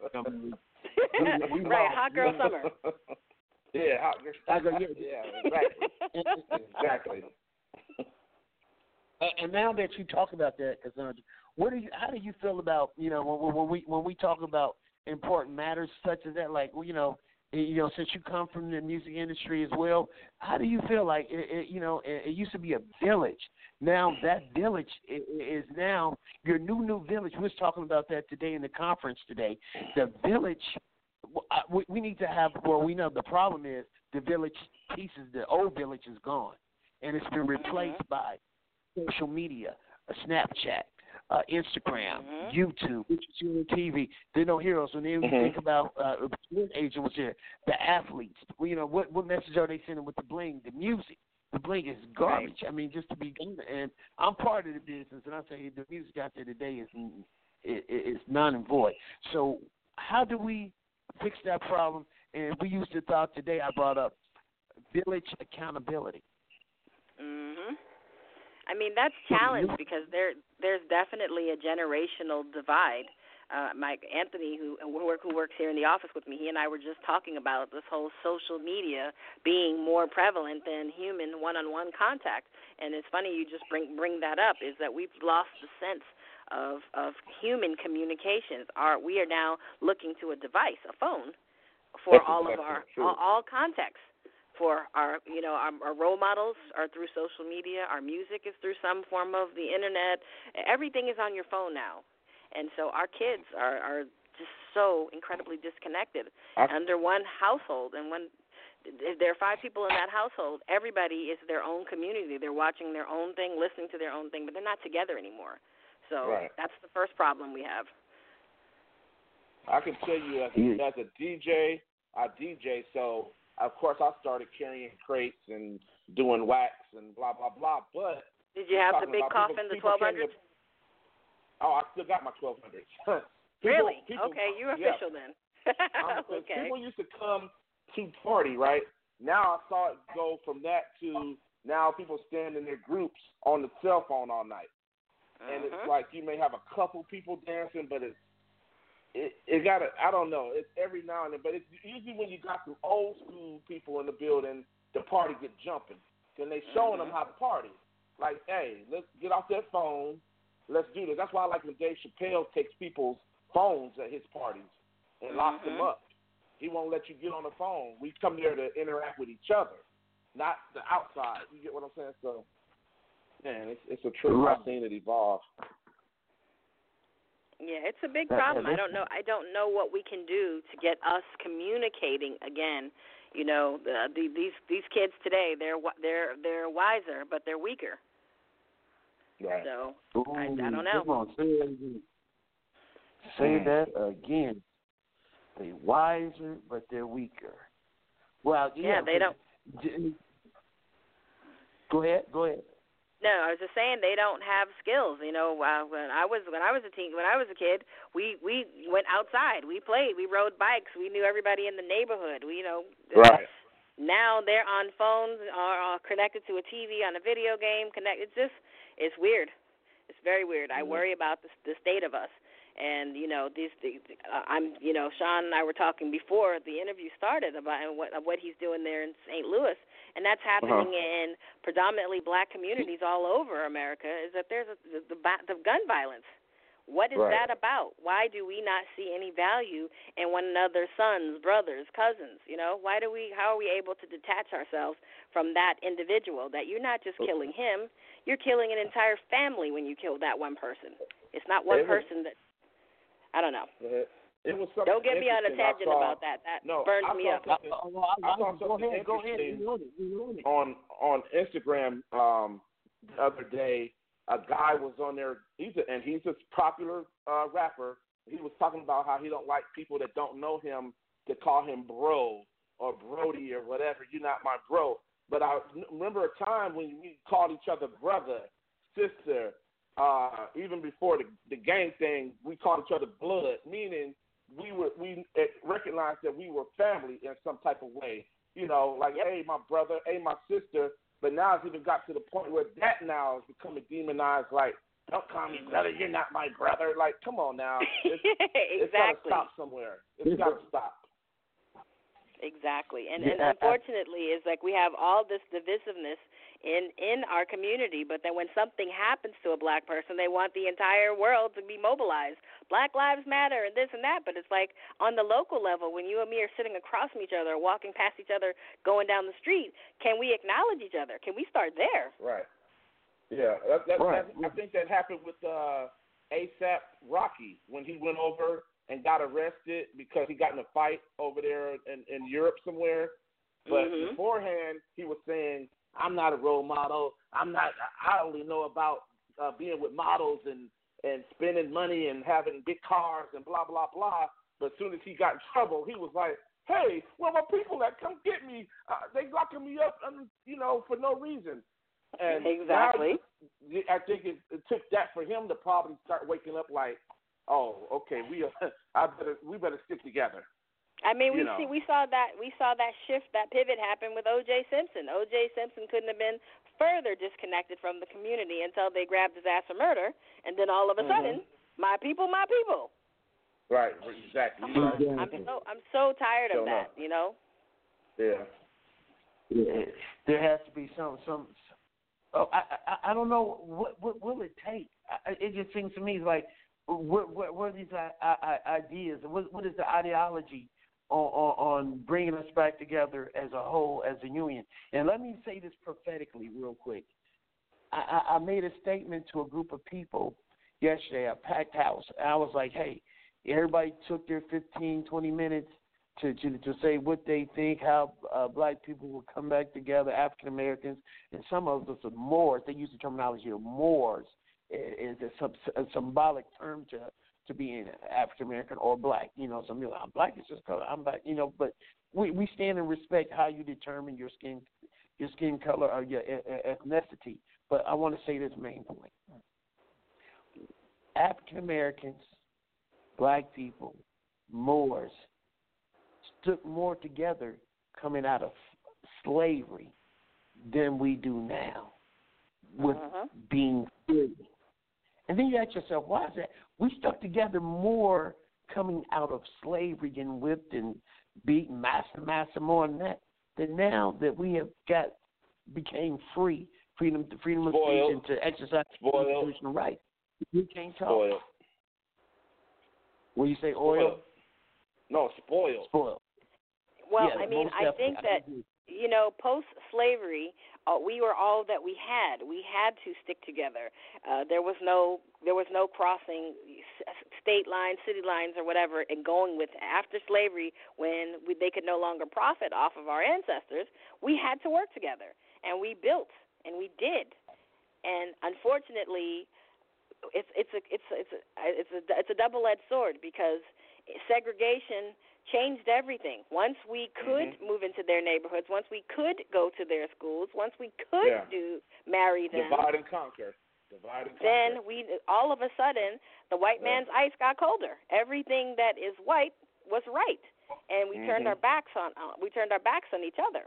[SPEAKER 10] we
[SPEAKER 9] Right,
[SPEAKER 10] lost.
[SPEAKER 9] Hot Girl Summer.
[SPEAKER 7] Yeah, hot girl.
[SPEAKER 10] I go, yeah.
[SPEAKER 7] Yeah, exactly. exactly.
[SPEAKER 10] And, and now that you talk about that, Cassandra, what do you? How do you feel about you know when, when we when we talk about important matters such as that? Like, well, you know, you know, since you come from the music industry as well, how do you feel like it, it, you know? It, it used to be a village. Now that village is, is now your new new village. We was talking about that today in the conference today. The village. We, we need to have. Well, we know the problem is the village pieces. The old village is gone, and it's been replaced by social media, a Snapchat, uh, Instagram,
[SPEAKER 9] Mhm.
[SPEAKER 10] YouTube, what you see on T V. They're no heroes. When they
[SPEAKER 7] Mhm.
[SPEAKER 10] think about uh, what agent was there, the athletes. Well, you know, what what message are they sending with the bling, the music? The bling is garbage. I mean, just to be done. And I'm part of the business, and I say the music out there today is it, it's non and void. So how do we fix that problem? And we used to thought today. I brought up village accountability.
[SPEAKER 9] Mhm. I mean, that's challenged because there there's definitely a generational divide. Uh, Mike Anthony, who who works here in the office with me, he and I were just talking about this whole social media being more prevalent than human one-on-one contact. And it's funny you just bring bring that up. Is that we've lost the sense of of human communications. Our we are now looking to a device, a phone, for
[SPEAKER 7] That's
[SPEAKER 9] all of
[SPEAKER 7] exactly
[SPEAKER 9] our
[SPEAKER 7] true.
[SPEAKER 9] all, all contexts. For our, you know, our, our role models are through social media. Our music is through some form of the internet. Everything is on your phone now, and so our kids are, are just so incredibly disconnected
[SPEAKER 7] I,
[SPEAKER 9] under one household. And when if there are five people in that household, everybody is their own community. They're watching their own thing, listening to their own thing, but they're not together anymore. So
[SPEAKER 7] Right.
[SPEAKER 9] that's the first problem we have.
[SPEAKER 7] I can tell you as, as a D J, I D J, so of course I started carrying crates and doing wax and blah, blah, blah. But
[SPEAKER 9] did you have the
[SPEAKER 7] talking
[SPEAKER 9] big
[SPEAKER 7] about
[SPEAKER 9] coffin,
[SPEAKER 7] people-
[SPEAKER 9] the
[SPEAKER 7] people
[SPEAKER 9] twelve
[SPEAKER 7] came
[SPEAKER 9] hundred?
[SPEAKER 7] to- Oh, I still got my twelve hundreds.
[SPEAKER 9] Really?
[SPEAKER 7] people,
[SPEAKER 9] Okay, you're
[SPEAKER 7] yeah.
[SPEAKER 9] official then.
[SPEAKER 7] Um, 'cause
[SPEAKER 9] Okay.
[SPEAKER 7] People used to come to party, right? Now I saw it go from that to now people stand in their groups on the cell phone all night. And it's
[SPEAKER 9] Mhm.
[SPEAKER 7] like you may have a couple people dancing, but it's it, it got to, I don't know, it's every now and then, but it's usually when you got some old school people in the building, the party get jumping. Then they showing them how to party. Like, hey, let's get off that phone, let's do this. That's why I like when Dave Chappelle takes people's phones at his parties and locks them
[SPEAKER 9] Mhm.
[SPEAKER 7] up. He won't let you get on the phone. We come there to interact with each other, not the outside. You get what I'm saying? So, man, it's, it's a trip. I've seen it evolve.
[SPEAKER 9] Yeah, it's a big
[SPEAKER 7] That-
[SPEAKER 9] problem.
[SPEAKER 7] that-
[SPEAKER 9] I don't know. I don't know what we can do to get us communicating again. You know, the, the, these these kids today, they're wi- they're they're wiser, but they're weaker.
[SPEAKER 7] Right.
[SPEAKER 9] So
[SPEAKER 10] Ooh,
[SPEAKER 9] I, I don't know.
[SPEAKER 10] Come on, say that again. Say that again. They're wiser, but they're weaker. Well,
[SPEAKER 9] Yeah,
[SPEAKER 10] yeah
[SPEAKER 9] they don't.
[SPEAKER 10] d- Go ahead. Go ahead.
[SPEAKER 9] No, I was just saying they don't have skills. You know, uh, when I was when I was a teen, when I was a kid, we we went outside, we played, we rode bikes, we knew everybody in the neighborhood. We, you know,
[SPEAKER 7] Right.
[SPEAKER 9] Now they're on phones, are, are connected to a T V, on a video game. Connect. It's just, it's weird. It's very weird. I
[SPEAKER 7] Mhm.
[SPEAKER 9] worry about the, the state of us. And you know, these, the, uh, I'm, you know, Sean and I were talking before the interview started about what what he's doing there in Saint Louis, and that's happening
[SPEAKER 7] Uh-huh.
[SPEAKER 9] in predominantly black communities all over America. Is that there's a, the, the the gun violence? What is
[SPEAKER 7] Right.
[SPEAKER 9] that about? Why do we not see any value in one another's sons, brothers, cousins? You know, why do we? How are we able to detach ourselves from that individual? That you're not just killing him, you're killing an entire family when you kill that one person. It's not one
[SPEAKER 7] It was-
[SPEAKER 9] person that. I don't know.
[SPEAKER 7] It was something
[SPEAKER 9] Don't get me on a
[SPEAKER 7] interesting I
[SPEAKER 9] tangent
[SPEAKER 7] saw-
[SPEAKER 9] about that. That
[SPEAKER 7] no,
[SPEAKER 9] burns
[SPEAKER 7] I
[SPEAKER 9] me
[SPEAKER 7] saw
[SPEAKER 9] up.
[SPEAKER 7] something-
[SPEAKER 10] Oh, well, I,
[SPEAKER 7] I saw
[SPEAKER 10] I, go
[SPEAKER 7] something
[SPEAKER 10] ahead. Go ahead.
[SPEAKER 7] interesting
[SPEAKER 10] You on it. You on it.
[SPEAKER 7] on on Instagram um, the other day. A guy was on there. He's a, and he's a popular uh, rapper. He was talking about how he don't like people that don't know him to call him bro or Brody or whatever. You're not my bro. But I n- remember a time when we called each other brother, sister. Uh, even before the, the gang thing, we called each other blood, meaning we were we recognized that we were family in some type of way. You know, like,
[SPEAKER 9] Yep.
[SPEAKER 7] hey, my brother, hey, my sister. But now it's even got to the point where that now is becoming demonized. Like, don't call me brother, you're not my brother. Like, come on now. It's, it's got to
[SPEAKER 9] Exactly.
[SPEAKER 7] stop somewhere. It's got to stop.
[SPEAKER 9] Exactly. And
[SPEAKER 10] Yeah,
[SPEAKER 9] and
[SPEAKER 10] I-
[SPEAKER 9] unfortunately, it's like we have all this divisiveness in in our community, but then when something happens to a black person, they want the entire world to be mobilized. Black Lives Matter and this and that, but it's like on the local level, when you and me are sitting across from each other, walking past each other, going down the street, can we acknowledge each other? Can we start there?
[SPEAKER 7] Right. Yeah, that, that,
[SPEAKER 10] Right.
[SPEAKER 7] that, I think that happened with uh, ASAP Rocky when he went over and got arrested because he got in a fight over there in, in Europe somewhere. But
[SPEAKER 9] Mhm.
[SPEAKER 7] beforehand, he was saying, I'm not a role model. I'm not, I only know about uh, being with models and, and spending money and having big cars and blah, blah, blah. But as soon as he got in trouble, he was like, hey, well, my people that come get me, uh, they locking me up, um, you know, for no reason. And
[SPEAKER 9] exactly.
[SPEAKER 7] Now, I think it, it took that for him to probably start waking up like, oh, okay, we are, I better we better stick together.
[SPEAKER 9] I mean, we
[SPEAKER 7] you know.
[SPEAKER 9] see we saw that we saw that shift, that pivot happen with O J Simpson. O J Simpson couldn't have been further disconnected from the community until they grabbed his ass for murder, and then all of a sudden, mm-hmm. my people, my people.
[SPEAKER 7] Right, exactly.
[SPEAKER 9] I'm, I'm so I'm so tired of
[SPEAKER 7] Don't
[SPEAKER 9] that,
[SPEAKER 7] know.
[SPEAKER 9] you know.
[SPEAKER 10] Yeah. Yeah. There has to be some some. Oh, I I, I don't know what what will it take. I, it just seems to me like what what, what are these I, I, ideas? What what is the ideology on, on on bringing us back together as a whole, as a union? And let me say this prophetically, real quick. I, I, I made a statement to a group of people yesterday, a packed house. I was like, hey, everybody took their fifteen, twenty minutes to, to, to say what they think, how uh, black people will come back together, African Americans, and some of us are Moors. They use the terminology of Moors. Is a, a symbolic term to to being African American or black. You know, some people, I'm black, it's just color. I'm black. You know, but we, we stand and respect how you determine your skin your skin color or your ethnicity. But I want to say this main point: African Americans, black people, Moors stood more together coming out of slavery than we do now with
[SPEAKER 9] uh-huh.
[SPEAKER 10] being free. And then you ask yourself, why is that? We stuck together more coming out of slavery and whipped and beaten, master, master, more than that, than now that we have got became free, freedom, freedom of speech and to exercise constitutional rights. We can't talk.
[SPEAKER 7] Spoiled.
[SPEAKER 10] When you say oil?
[SPEAKER 7] Spoiled. No, spoiled.
[SPEAKER 10] Spoiled.
[SPEAKER 9] Well,
[SPEAKER 10] yeah,
[SPEAKER 9] I mean, I think that, you know, post-slavery, uh, we were all that we had. We had to stick together. Uh, there was no there was no crossing state lines, city lines, or whatever, and going with after slavery when we, they could no longer profit off of our ancestors. We had to work together, and we built, and we did. And unfortunately, it's it's a it's it's a, it's a it's a double-edged sword because segregation changed everything. Once we could
[SPEAKER 7] mm-hmm.
[SPEAKER 9] move into their neighborhoods, once we could go to their schools, once we could
[SPEAKER 7] yeah.
[SPEAKER 9] do marry them,
[SPEAKER 7] divide and conquer. Divide and
[SPEAKER 9] then
[SPEAKER 7] conquer.
[SPEAKER 9] we all of a sudden the white man's
[SPEAKER 7] yeah.
[SPEAKER 9] ice got colder. Everything that is white was right, and we
[SPEAKER 7] mm-hmm.
[SPEAKER 9] turned our backs on uh, we turned our backs on each other.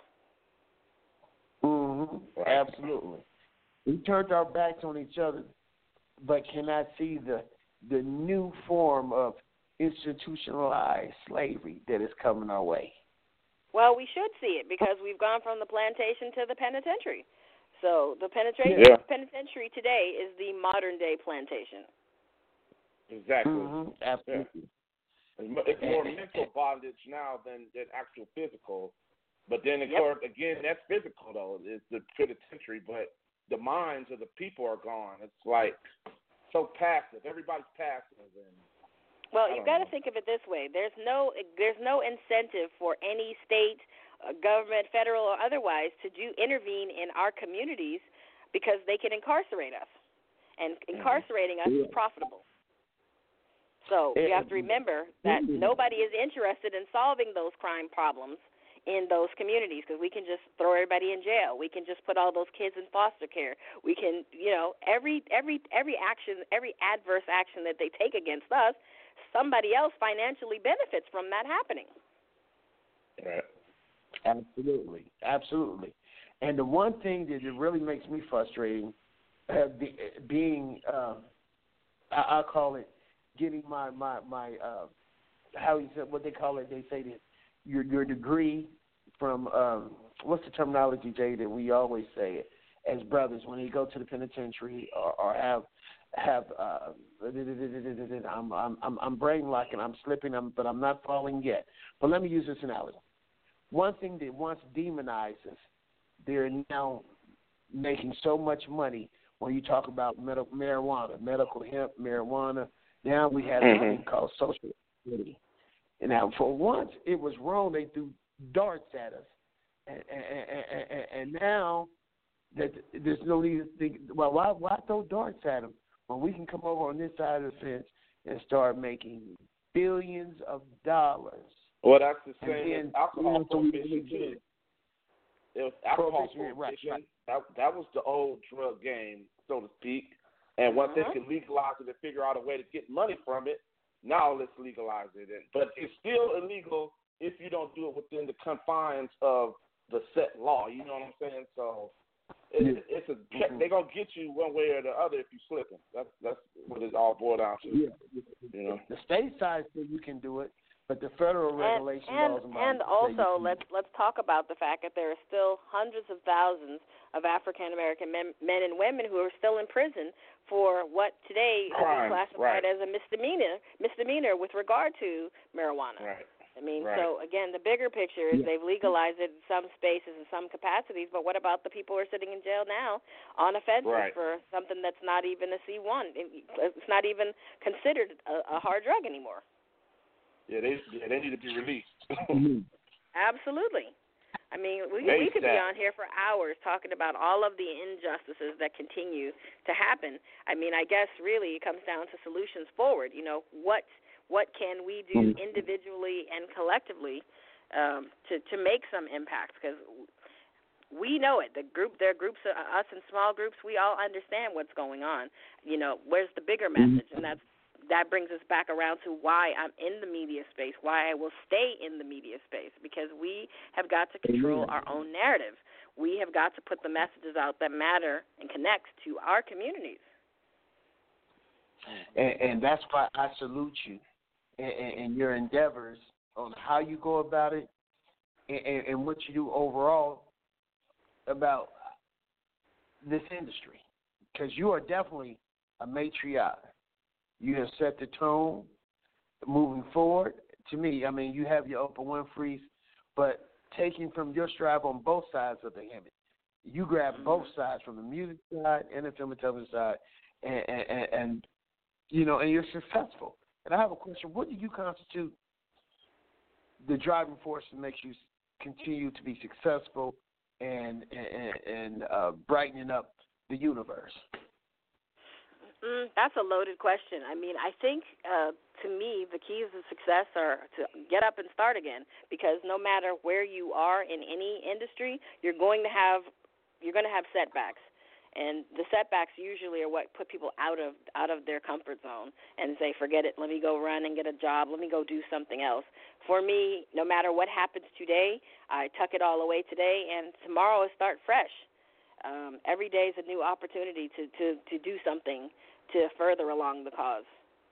[SPEAKER 10] Mm-hmm. Right. Absolutely, we turned our backs on each other, but cannot see the the new form of institutionalized slavery that is coming our way.
[SPEAKER 9] Well, we should see it because we've gone from the plantation to the penitentiary. So the penetration,
[SPEAKER 7] yeah.
[SPEAKER 9] penitentiary today is the modern-day plantation.
[SPEAKER 7] Exactly.
[SPEAKER 10] Mm-hmm. Absolutely.
[SPEAKER 7] Yeah. It's more mental bondage now than, than actual physical. But then, of
[SPEAKER 9] yep.
[SPEAKER 7] course, again, that's physical, though. It's the penitentiary, but the minds of the people are gone. It's like so passive. Everybody's passive. And
[SPEAKER 9] Well, you've got to think of it this way. There's no there's no incentive for any state, uh, government, federal or otherwise, to do intervene in our communities because they can incarcerate us. And incarcerating us
[SPEAKER 10] yeah.
[SPEAKER 9] is profitable. So you have to remember that nobody is interested in solving those crime problems in those communities because we can just throw everybody in jail. We can just put all those kids in foster care. We can, you know, every every every action, every adverse action that they take against us, somebody else financially benefits from that happening.
[SPEAKER 7] Right.
[SPEAKER 10] Absolutely, absolutely. And the one thing that it really makes me frustrating, uh, be, being, uh, I, I call it getting my my my uh, how you said what they call it. They say that your your degree from um, what's the terminology, Jay, that we always say it as brothers when they go to the penitentiary or, or have. have uh, I'm I'm I'm I'm brain locking, I'm slipping, I'm, but I'm not falling yet. But let me use this analogy. One thing that once demonized us, they're now making so much money when you talk about medical marijuana, medical hemp, marijuana. Now we have
[SPEAKER 7] mm-hmm.
[SPEAKER 10] something called social security. And now for once it was wrong. They threw darts at us, and and, and, and now that there's no need to think. Well, why why throw darts at them? when we can come over on this side of the fence and start making billions of dollars.
[SPEAKER 7] Well, that's the
[SPEAKER 10] And
[SPEAKER 7] same
[SPEAKER 10] then,
[SPEAKER 7] as alcohol
[SPEAKER 10] you know, so we-
[SPEAKER 7] prohibition too. It was alcohol
[SPEAKER 10] Prohibition,
[SPEAKER 7] prohibition.
[SPEAKER 10] right, right.
[SPEAKER 7] That that was the old drug game, so to speak. And once
[SPEAKER 9] Uh-huh.
[SPEAKER 7] they can legalize it and figure out a way to get money from it, now let's legalize it. And, but it's still illegal if you don't do it within the confines of the set law. You know what I'm saying? So it,
[SPEAKER 10] Yeah.
[SPEAKER 7] it's a
[SPEAKER 10] Mhm.
[SPEAKER 7] they're gonna get you one way or the other if you slipping. That's that's what it all boils down to.
[SPEAKER 10] Yeah.
[SPEAKER 7] You know.
[SPEAKER 10] The state side says you can do it, but the federal
[SPEAKER 9] And,
[SPEAKER 10] regulation
[SPEAKER 9] and,
[SPEAKER 10] laws about
[SPEAKER 9] and
[SPEAKER 10] it say
[SPEAKER 9] also,
[SPEAKER 10] you can
[SPEAKER 9] let's let's talk about the fact that there are still hundreds of thousands of African American men, men and women who are still in prison for what today is
[SPEAKER 7] Crime,
[SPEAKER 9] classified
[SPEAKER 7] right.
[SPEAKER 9] as a misdemeanor misdemeanor with regard to marijuana.
[SPEAKER 7] Right.
[SPEAKER 9] I mean,
[SPEAKER 7] Right.
[SPEAKER 9] so again, the bigger picture is
[SPEAKER 10] Yeah.
[SPEAKER 9] they've legalized it in some spaces and some capacities, but what about the people who are sitting in jail now on offenses
[SPEAKER 7] Right.
[SPEAKER 9] for something that's not even a C one? It's not even considered a, a hard drug anymore.
[SPEAKER 7] Yeah, they yeah, they need to be released.
[SPEAKER 9] Absolutely. I mean, we
[SPEAKER 7] They
[SPEAKER 9] we could be
[SPEAKER 7] said-
[SPEAKER 9] on here for hours talking about all of the injustices that continue to happen. I mean, I guess really it comes down to solutions forward. You know, what what can we do individually and collectively um, to to make some impact? Because we know it. The group, there are groups, uh, us in small groups. We all understand what's going on. You know, where's the bigger message? And that's that brings us back around to why I'm in the media space, why I will stay in the media space, because we have got to control our own narrative. We have got to put the messages out that matter and connect to our communities.
[SPEAKER 10] and, and that's why I salute you in, in your endeavors on how you go about it and, and what you do overall about this industry, because you are definitely a matriarch. You have set the tone moving forward. To me, I mean, you have your Oprah Winfrey's, but taking from your strive on both sides of the image. You grab both sides, from the music side and the film and television side, and, and, and you know, and you're successful. And I have a question: what do you constitute the driving force that makes you continue to be successful and and, and uh, brightening up the universe?
[SPEAKER 9] Mm, that's a loaded question. I mean, I think uh, to me the keys to success are to get up and start again, because no matter where you are in any industry, you're going to have you're going to have setbacks. And the setbacks usually are what put people out of out of their comfort zone and say, forget it, let me go run and get a job, let me go do something else. For me, no matter what happens today, I tuck it all away today, and tomorrow I start fresh. Um, every day is a new opportunity to, to, to do something to further along the cause.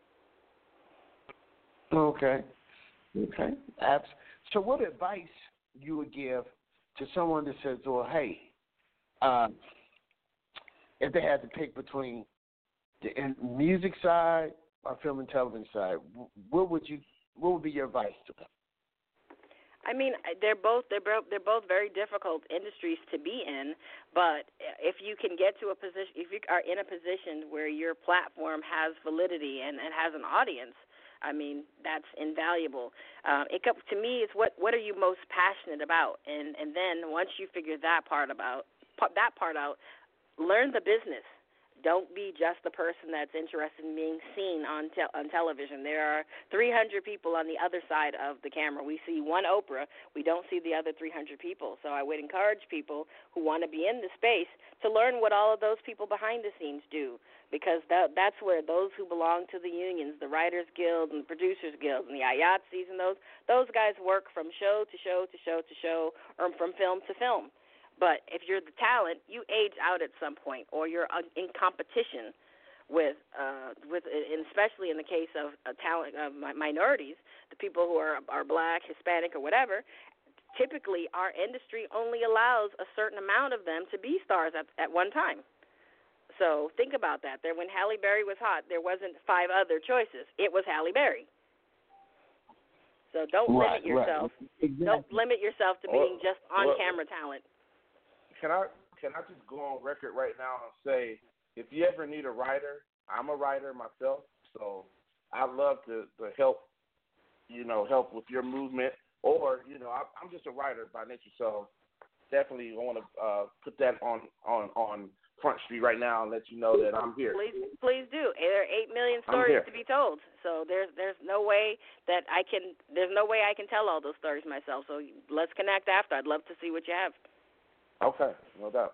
[SPEAKER 10] Okay. Okay. Abs- so what advice you would give to someone that says, well, hey, uh, if they had to pick between the in- music side or film and television side, what would you, what would be your advice to them?
[SPEAKER 9] I mean, they're both they're both they're both very difficult industries to be in. But if you can get to a position, if you are in a position where your platform has validity and, and has an audience, I mean, that's invaluable. Um, it to me, it's what what are you most passionate about, and and then once you figure that part about that part out, learn the business. Don't be just the person that's interested in being seen on te- on television. There are three hundred people on the other side of the camera. We see one Oprah. We don't see the other three hundred people. So I would encourage people who want to be in the space to learn what all of those people behind the scenes do, because that, that's where those who belong to the unions, the Writers Guild and the Producers Guild and the I A T Cs and those, those guys work from show to show to show to show, or from film to film. But if you're the talent, you age out at some point, or you're in competition with, uh, with, and especially in the case of uh, talent of uh, minorities, the people who are are black, Hispanic, or whatever. Typically, our industry only allows a certain amount of them to be stars at at one time. So think about that. There, when Halle Berry was hot, there wasn't five other choices. It was Halle Berry. So don't
[SPEAKER 10] Right,
[SPEAKER 9] limit yourself.
[SPEAKER 10] Right. Exactly.
[SPEAKER 9] Don't limit yourself to being
[SPEAKER 7] Or-
[SPEAKER 9] just
[SPEAKER 7] or-
[SPEAKER 9] on-camera talent.
[SPEAKER 7] Can I can I just go on record right now and say, if you ever need a writer, I'm a writer myself, so I love to, to help, you know, help with your movement. Or, you know, I, I'm just a writer by nature, so definitely want to uh, put that on, on, on Front Street right now and let you know that I'm here.
[SPEAKER 9] Please, please do. There are eight million
[SPEAKER 7] I'm
[SPEAKER 9] stories
[SPEAKER 7] here.
[SPEAKER 9] to be told, so there's there's no way that I can there's no way I can tell all those stories myself. So let's connect after. I'd love to see what you have.
[SPEAKER 7] Okay, no doubt.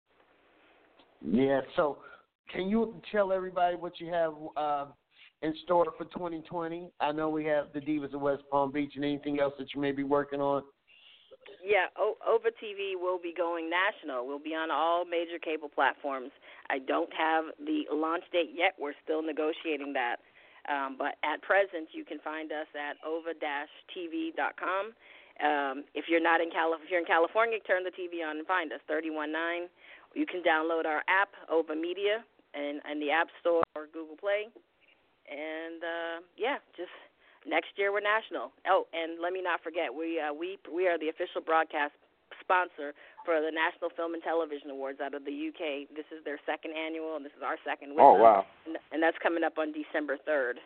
[SPEAKER 10] Yeah. So, can you tell everybody what you have uh, in store for twenty twenty? I know we have the Divas of West Palm Beach, and anything else that you may be working on.
[SPEAKER 9] Yeah, o- Over T V will be going national. We'll be on all major cable platforms. I don't have the launch date yet. We're still negotiating that. Um, but at present, you can find us at over dash T V dot com. Um, if you're not in Cali- if you're in California, turn the T V on and find us, thirty-one nine. You can download our app, Over Media, in, in the App Store or Google Play. And, uh, yeah, just... Next year we're national. Oh, and let me not forget, we uh, we we are the official broadcast sponsor for the National Film and Television Awards out of the U K. This is their second annual, and this is our second with
[SPEAKER 7] Oh,
[SPEAKER 9] them.
[SPEAKER 7] wow.
[SPEAKER 9] And, and that's coming up on December third.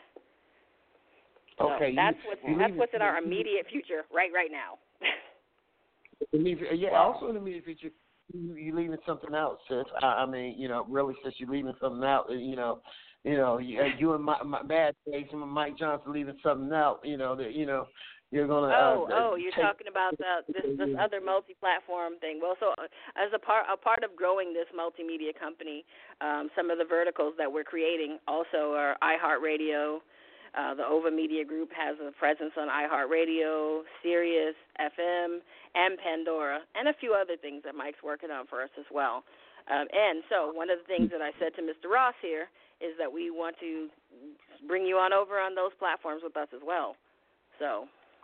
[SPEAKER 9] So
[SPEAKER 10] Okay.
[SPEAKER 9] that's
[SPEAKER 10] you,
[SPEAKER 9] what's
[SPEAKER 10] you
[SPEAKER 9] that's
[SPEAKER 10] leave
[SPEAKER 9] what's
[SPEAKER 10] it-
[SPEAKER 9] in our immediate future right right now.
[SPEAKER 10] Immediate, yeah,
[SPEAKER 7] Wow.
[SPEAKER 10] also in the immediate future, you, you leaving something out, sis. I, I mean, you know, really, sis, you're leaving something out. You know, you know, you, you and my, my bad case and Mike Johnson leaving something out. You know that you know you're gonna.
[SPEAKER 9] Oh,
[SPEAKER 10] uh,
[SPEAKER 9] oh, you're
[SPEAKER 10] take,
[SPEAKER 9] talking about the, this this other multi-platform thing. Well, so uh, as a part a part of growing this multimedia company, um, some of the verticals that we're creating also are iHeartRadio. Uh, the Over Media Group has a presence on iHeartRadio, Sirius F M, and Pandora, and a few other things that Mike's working on for us as well. Um, and so one of the things that I said to Mister Ross here is that we want to bring you on over on those platforms with us as well. So.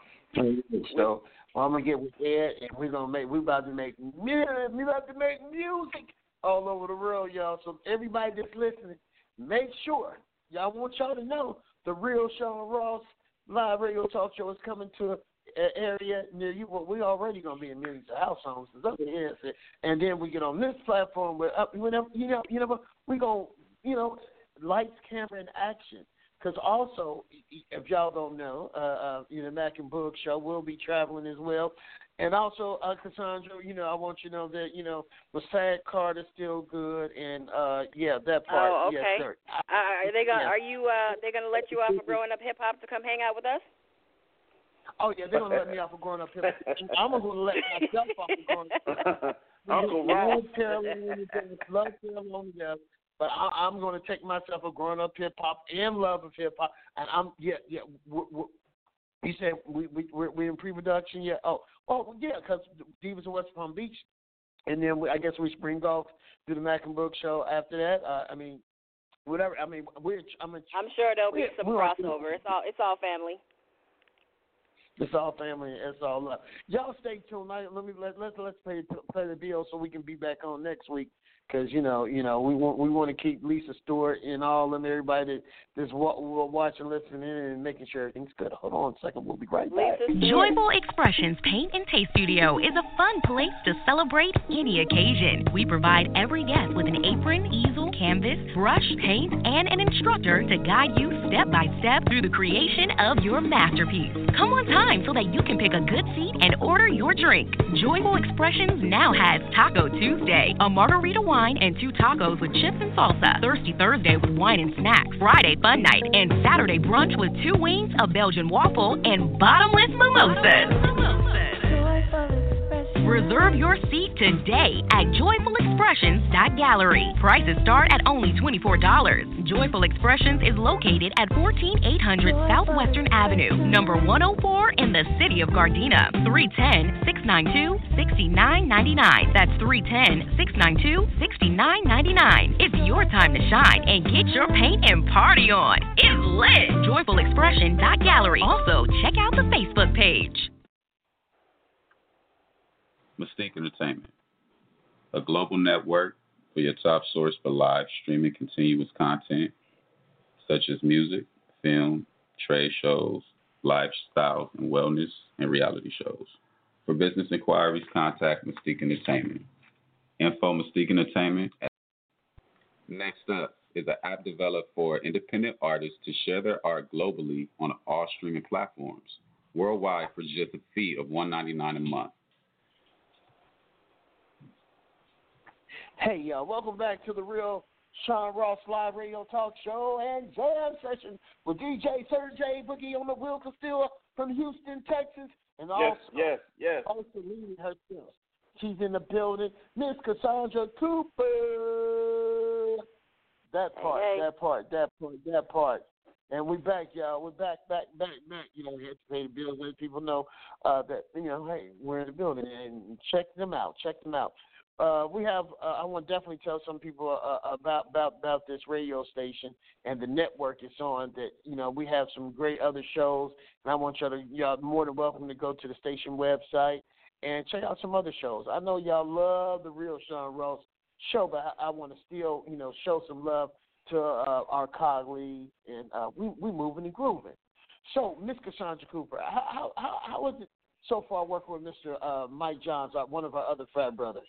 [SPEAKER 10] So well, I'm gonna get with Ed, and we're gonna make. We about to make. We about to make music all over the world, y'all. So everybody that's listening, make sure y'all want y'all to know the real Sean Ross live radio talk show is coming to an area near you. Well, we already gonna be in millions of house homes, up in here, and then we get on this platform where up, whenever you know, you know, we gonna, you know, lights, camera, and action. Because also, if y'all don't know, uh, uh, you know, Mac and Boog show will be traveling as well. And also, uh, Cassandra, you know, I want you to know that, you know, Masad card is still good. And, uh, yeah, that part,
[SPEAKER 9] Oh, okay.
[SPEAKER 10] yes, sir.
[SPEAKER 9] Uh, are they gonna?
[SPEAKER 10] Yeah.
[SPEAKER 9] Are you? Uh, they gonna let you off of Growing Up Hip Hop to come hang out with us?
[SPEAKER 10] Oh, yeah, they're going to let me off of Growing Up Hip Hop. I'm going to let myself off of Growing Up Hip Hop.
[SPEAKER 7] Uncle
[SPEAKER 10] Love
[SPEAKER 7] Ross.
[SPEAKER 10] Carolyn, love Carolyn, yeah. But I, I'm going to take myself a Growing Up Hip Hop and Love of Hip Hop, and I'm yeah yeah. We're, we're, you said we we we're, we're in pre-production, yeah. Oh oh yeah, because Divas of West Palm Beach, and then we, I guess we spring golf, do the Mac and Book show after that. Uh, I mean, whatever. I mean, we're I'm. A,
[SPEAKER 9] I'm sure there'll be
[SPEAKER 10] we're-
[SPEAKER 9] some
[SPEAKER 10] we're on-
[SPEAKER 9] crossover. It's all it's all family.
[SPEAKER 10] It's all family. It's all love. Y'all stay tuned. Let me let let's let's play play the deal so we can be back on next week. Because you know, you know, we want we want to keep Lisa Stewart and all them everybody that that's wa- watching, listening, and making sure everything's good. Hold on a second, we'll be right back.
[SPEAKER 12] Joyful Expressions Paint and Taste Studio is a fun place to celebrate any occasion. We provide every guest with an apron, easel, canvas, brush, paint, and an instructor to guide you step by step through the creation of your masterpiece. Come on time so that you can pick a good seat and order your drink. Joyful Expressions now has Taco Tuesday, a margarita wine and two tacos with chips and salsa. Thirsty Thursday with wine and snacks. Friday fun night and Saturday brunch with two wings, a Belgian waffle, and bottomless mimosas. Reserve your seat today at joyful expressions dot gallery. Prices start at only twenty-four dollars. Joyful Expressions is located at fourteen eight hundred Southwestern Avenue, number one oh four in the city of Gardena. three one zero, six nine two, six nine nine nine. That's three one zero, six nine two, six nine nine nine. It's your time to shine and get your paint and party on. It's lit. joyful expression dot gallery. Also, check out the Facebook page.
[SPEAKER 13] Mystique Entertainment, a global network for your top source for live streaming continuous content, such as music, film, trade shows, lifestyle and wellness, and reality shows. For business inquiries, contact Mystique Entertainment. Info Mystique Entertainment. Next up is an app developed for independent artists to share their art globally on all streaming platforms, worldwide for just a fee of one dollar and ninety-nine cents a month.
[SPEAKER 10] Hey, y'all, welcome back to the Real Sean Ross Live Radio Talk Show and Jam Session with D J Sir J Boogie on the Will Castillo from Houston, Texas, and
[SPEAKER 7] Yes,
[SPEAKER 10] also,
[SPEAKER 7] yes, yes.
[SPEAKER 10] also leading herself. She's in the building, Miss Cassandra Cooper. That part,
[SPEAKER 9] Hey, hey.
[SPEAKER 10] that part, that part, that part. And we're back, y'all. We're back, back, back, back. You know, we have to pay the bills, let people know uh, that, you know, hey, we're in the building, and check them out. Check them out. Uh, we have. Uh, I want to definitely tell some people uh, about about about this radio station and the network it's on. That you know we have some great other shows, and I want y'all to y'all more than welcome to go to the station website and check out some other shows. I know y'all love the Real Sean Ross show, but I, I want to still you know show some love to uh, our colleagues, and uh, we we moving and grooving. So, Miss Cassandra Cooper, how how how was it so far working with Mister Uh, Mike Johns, uh, one of our other frat brothers?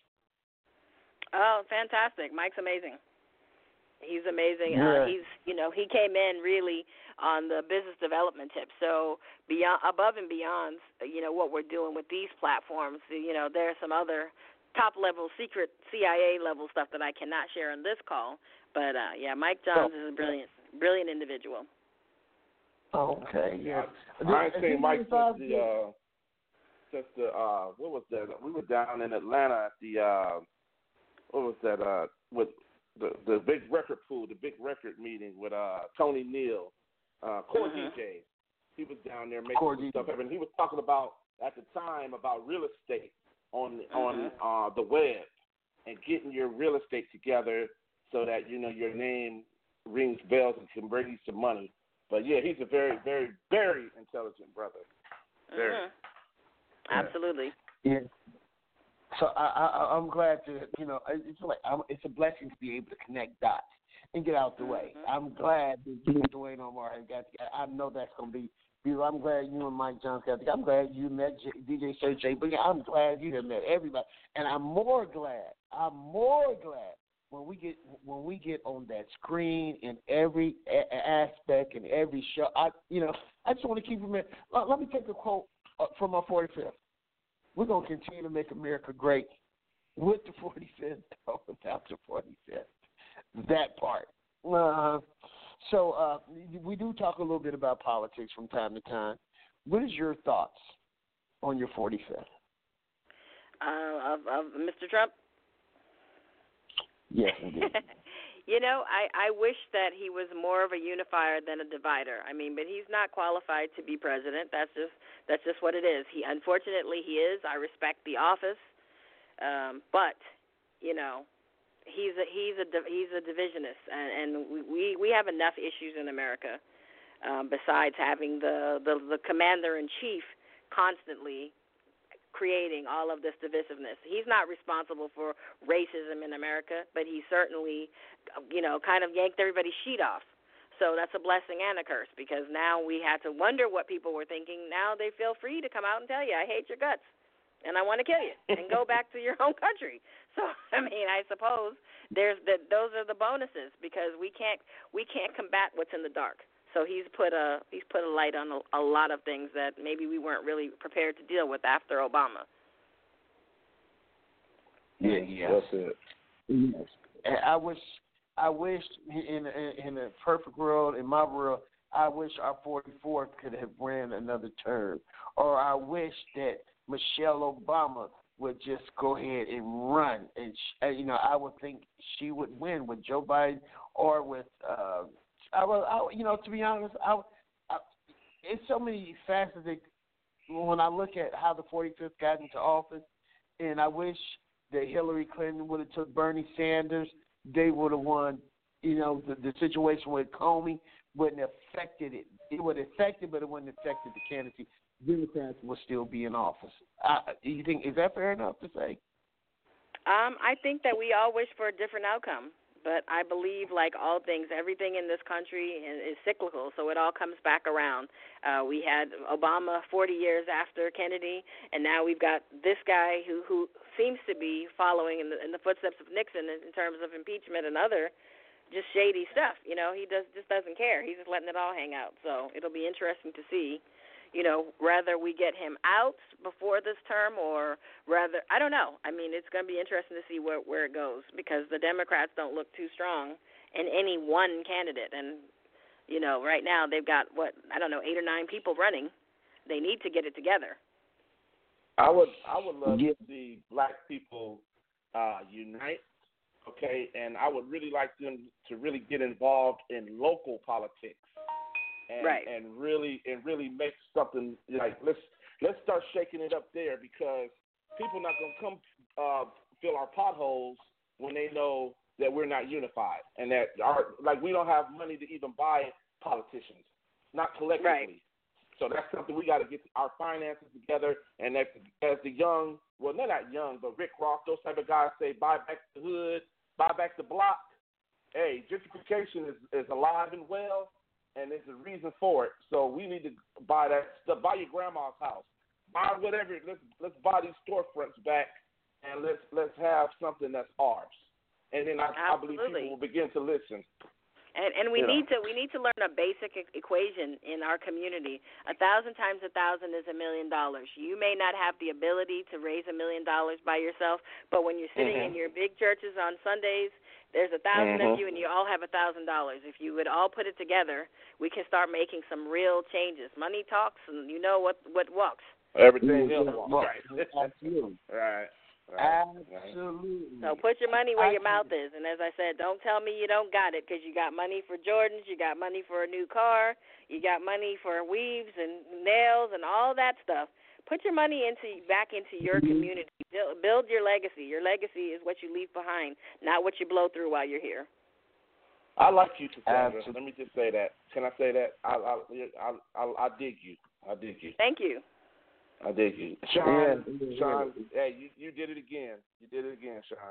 [SPEAKER 9] Oh, fantastic. Mike's amazing. He's amazing.
[SPEAKER 10] Yeah.
[SPEAKER 9] Uh, he's, you know, he came in really on the business development tip. So beyond, above and beyond, you know, what we're doing with these platforms, you know, there's some other top-level secret C I A level stuff that I cannot share on this call. But, uh, yeah, Mike Johns
[SPEAKER 10] Oh.
[SPEAKER 9] is a brilliant, brilliant individual.
[SPEAKER 10] Okay, yeah.
[SPEAKER 7] I ain't
[SPEAKER 10] Is
[SPEAKER 7] seen
[SPEAKER 10] he
[SPEAKER 7] Mike
[SPEAKER 10] involved
[SPEAKER 7] since the uh, since the uh, what was that? We were down in Atlanta at the uh, what was that? Uh, with the the big record pool, the big record meeting with uh Tony Neal, uh, Core
[SPEAKER 9] Mhm.
[SPEAKER 7] D J. He was down there making
[SPEAKER 10] Core
[SPEAKER 7] some
[SPEAKER 10] D J.
[SPEAKER 7] stuff happen. He was talking about at the time about real estate on on
[SPEAKER 9] Mhm.
[SPEAKER 7] uh, the web and getting your real estate together so that you know your name rings bells and can bring you some money. But yeah, he's a very, very, very intelligent brother. Very.
[SPEAKER 9] Mhm. Absolutely.
[SPEAKER 10] Yeah. So I, I, I'm glad to, you know, it's like I'm, it's a blessing to be able to connect dots and get out the way.
[SPEAKER 9] Mhm.
[SPEAKER 10] I'm glad that you and Dwayne Omar have got. I know that's going to be. beautiful. I'm glad you and Mike Johns got together. I'm glad you met J, D J Sir J Boogie. I'm glad you have met everybody, and I'm more glad. I'm more glad when we get when we get on that screen in every a- aspect and every show. I, you know, I just want to keep remembering. Let, let me take a quote uh, from our forty-fifth. We're going to continue to make America great with the forty-fifth or without the forty-fifth. That part. Uh, so uh, we do talk a little bit about politics from time to time. What is your thoughts on your forty-fifth?
[SPEAKER 9] Uh, of, of Mister Trump?
[SPEAKER 10] Yes, indeed.
[SPEAKER 9] You know, I, I wish that he was more of a unifier than a divider. I mean, but he's not qualified to be president. That's just that's just what it is. He unfortunately he is. I respect the office, um, but you know, he's a he's a he's a divisionist, and, and we we have enough issues in America. Um, besides having the, the the commander in chief constantly creating all of this divisiveness. He's not responsible for racism in America, but he certainly, you know, kind of yanked everybody's sheet off. So that's a blessing and a curse, because now we had to wonder what people were thinking. Now they feel free to come out and tell you, I hate your guts, and I want to kill you, and go back to your own country. So, I mean, I suppose there's the, those are the bonuses, because we can't we can't combat what's in the dark. So he's put a he's put a light on a, a lot of things that maybe we weren't really prepared to deal with after Obama.
[SPEAKER 10] Yeah, yeah.
[SPEAKER 7] That's it.
[SPEAKER 10] Yes. And I wish, I wish in, in in a perfect world, in my world, I wish our forty-fourth could have ran another term, or I wish that Michelle Obama would just go ahead and run, and she, you know, I would think she would win with Joe Biden or with. Uh, I was, I, you know, to be honest, I, I, it's so many facets that when I look at how the forty-fifth got into office, and I wish that Hillary Clinton would have took Bernie Sanders, they would have won. You know, the, the situation with Comey wouldn't have affected it. It would have affected, but it wouldn't have affected the candidacy. Democrats will still be in office. I, you think is that fair enough to say?
[SPEAKER 9] Um, I think that we all wish for a different outcome. But I believe, like all things, everything in this country is, is cyclical, so it all comes back around. Uh, we had Obama forty years after Kennedy, and now we've got this guy who, who seems to be following in the, in the footsteps of Nixon in, in terms of impeachment and other just shady stuff. You know, he does just doesn't care. He's just letting it all hang out. So it'll be interesting to see, you know, rather we get him out before this term or rather, I don't know. I mean, it's going to be interesting to see where, where it goes because the Democrats don't look too strong in any one candidate. And, you know, right now they've got, what, I don't know, eight or nine people running. They need to get it together.
[SPEAKER 7] I would I would love to see black people uh, unite, okay, and I would really like them to really get involved in local politics. And,
[SPEAKER 9] right.
[SPEAKER 7] and really and really make something like let's let's start shaking it up there because people not gonna come uh, fill our potholes when they know that we're not unified and that our like we don't have money to even buy politicians, not collectively.
[SPEAKER 9] Right.
[SPEAKER 7] So that's something we got to get our finances together. And as, as the young, well, they're not young, but Rick Ross, those type of guys say, buy back the hood, buy back the block. Hey, gentrification is, is alive and well. And there's a reason for it. So we need to buy that stuff. Buy your grandma's house. Buy whatever. Let's let's buy these storefronts back, and let's let's have something that's ours. And then I, I believe people will begin to listen.
[SPEAKER 9] And and we
[SPEAKER 7] you
[SPEAKER 9] need
[SPEAKER 7] know.
[SPEAKER 9] to we need to learn a basic e- equation in our community. A thousand times a thousand is a million dollars. You may not have the ability to raise a million dollars by yourself, but when you're sitting
[SPEAKER 7] Mm-hmm.
[SPEAKER 9] in your big churches on Sundays, there's a thousand
[SPEAKER 7] Mhm.
[SPEAKER 9] of you, and you all have a thousand dollars. If you would all put it together, we can start making some real changes. Money talks, and you know what what walks.
[SPEAKER 7] Everything else
[SPEAKER 10] Yeah,
[SPEAKER 7] walks. Right.
[SPEAKER 10] Absolutely.
[SPEAKER 7] right. Right.
[SPEAKER 10] Absolutely.
[SPEAKER 9] So put your money where
[SPEAKER 10] I
[SPEAKER 9] your mouth is. And as I said, don't tell me you don't got it because you got money for Jordans, you got money for a new car, you got money for weaves and nails and all that stuff. Put your money into back into your community. Build, build your legacy. Your legacy is what you leave behind, not what you blow through while you're here.
[SPEAKER 7] I like you, Cassandra.
[SPEAKER 10] Absolutely.
[SPEAKER 7] Let me just say that. Can I say that? I I I I, I dig you. I dig you.
[SPEAKER 9] Thank you.
[SPEAKER 7] I dig you. Sean,
[SPEAKER 10] Yeah, yeah,
[SPEAKER 7] Sean, hey, you, you did it again. You did it again, Sean.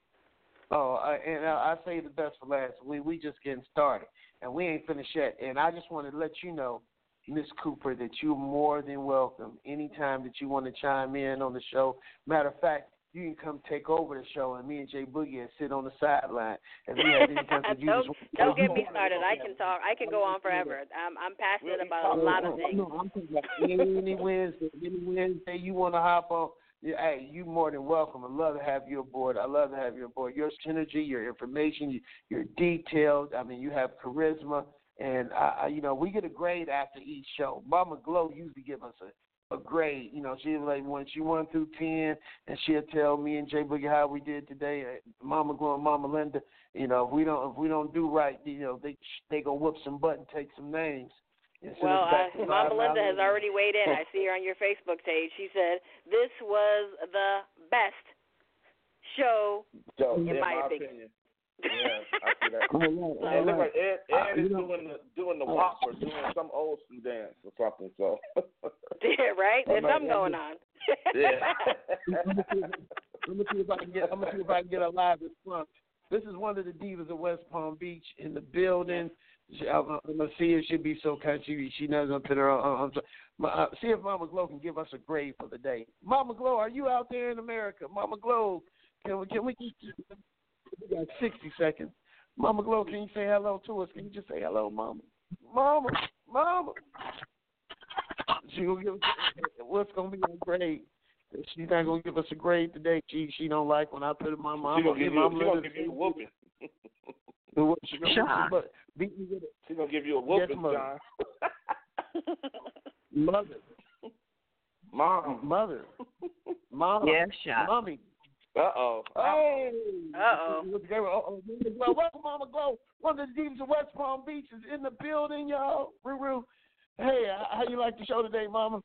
[SPEAKER 10] Oh, I, and I, I say the best for last. We we just getting started, and we ain't finished yet. And I just want to let you know, Miss Cooper, that you're more than welcome anytime that you want to chime in on the show. Matter of fact, you can come take over the show, and me and Jay Boogie and sit on the sideline. If we have any kind of
[SPEAKER 9] don't don't get me started. I can talk. I can go on forever. I'm I'm passionate about a lot of things.
[SPEAKER 10] No, I'm talking about any Wednesday, any Wednesday you want to hop on. Yeah, hey, you more than welcome. I love to have you aboard. I love to have you aboard. Your synergy, your information, you, you're detailed. I mean, you have charisma, and I, I, you know, we get a grade after each show. Mama Glow usually give us a. a grade, you know, she was like when she one through ten, and she'll tell me and Jay Boogie how we did today. Uh, Mama Glow and Mama Linda, you know, if we don't if we don't do right, you know, they they gonna whoop some butt and take some names. And send
[SPEAKER 9] Well,
[SPEAKER 10] us back
[SPEAKER 9] uh,
[SPEAKER 10] to
[SPEAKER 9] Mama
[SPEAKER 10] five
[SPEAKER 9] Linda
[SPEAKER 10] dollars.
[SPEAKER 9] has already weighed in. I see her on your Facebook page. She said this was the best show,
[SPEAKER 7] So,
[SPEAKER 9] in,
[SPEAKER 7] in
[SPEAKER 9] my,
[SPEAKER 7] my
[SPEAKER 9] opinion.
[SPEAKER 7] opinion. Yeah, I see that.
[SPEAKER 10] All right, all
[SPEAKER 7] It look
[SPEAKER 10] right.
[SPEAKER 7] like Ed,
[SPEAKER 10] Uh,
[SPEAKER 7] Ed
[SPEAKER 10] you
[SPEAKER 7] is
[SPEAKER 10] know-
[SPEAKER 7] doing the doing the wop or doing some old school dance or something. So
[SPEAKER 9] Yeah, right? There's
[SPEAKER 10] All right,
[SPEAKER 9] something going on.
[SPEAKER 7] yeah.
[SPEAKER 10] Let me see if- let me see if I can get. I'm gonna see if I can get a live response. This is one of the divas of West Palm Beach in the building. She, I'm, I'm gonna see if she'll be so kind. She she knows I'm put her on. on uh, see if Mama Glow can give us a grade for the day. Mama Glow, are you out there in America? Mama Glow, can we can we? We got sixty seconds. Mama Glow, can you say hello to us? Can you just say hello, Mama? Mama, Mama. She gonna give us what's gonna be a grade. She's not gonna give us a grade today. She she don't like when I put my mama.
[SPEAKER 7] She gonna give you,
[SPEAKER 10] Mama
[SPEAKER 7] she gonna
[SPEAKER 10] Linda-
[SPEAKER 7] give you a whooping.
[SPEAKER 10] What she gonna
[SPEAKER 7] Sean.
[SPEAKER 10] but beat me with it.
[SPEAKER 7] She's gonna give you a whooping,
[SPEAKER 10] Yes, mother.
[SPEAKER 7] John.
[SPEAKER 10] Mother.
[SPEAKER 7] Mom.
[SPEAKER 10] Mother. Mom.
[SPEAKER 14] Yes, Sean.
[SPEAKER 10] Mommy.
[SPEAKER 7] Uh oh.
[SPEAKER 10] Hey.
[SPEAKER 9] Uh-oh.
[SPEAKER 10] Uh-oh. Well, welcome, Mama Glow. One of the divas of West Palm Beach is in the building, y'all. Ruru. Hey, how you like the show today, Mama?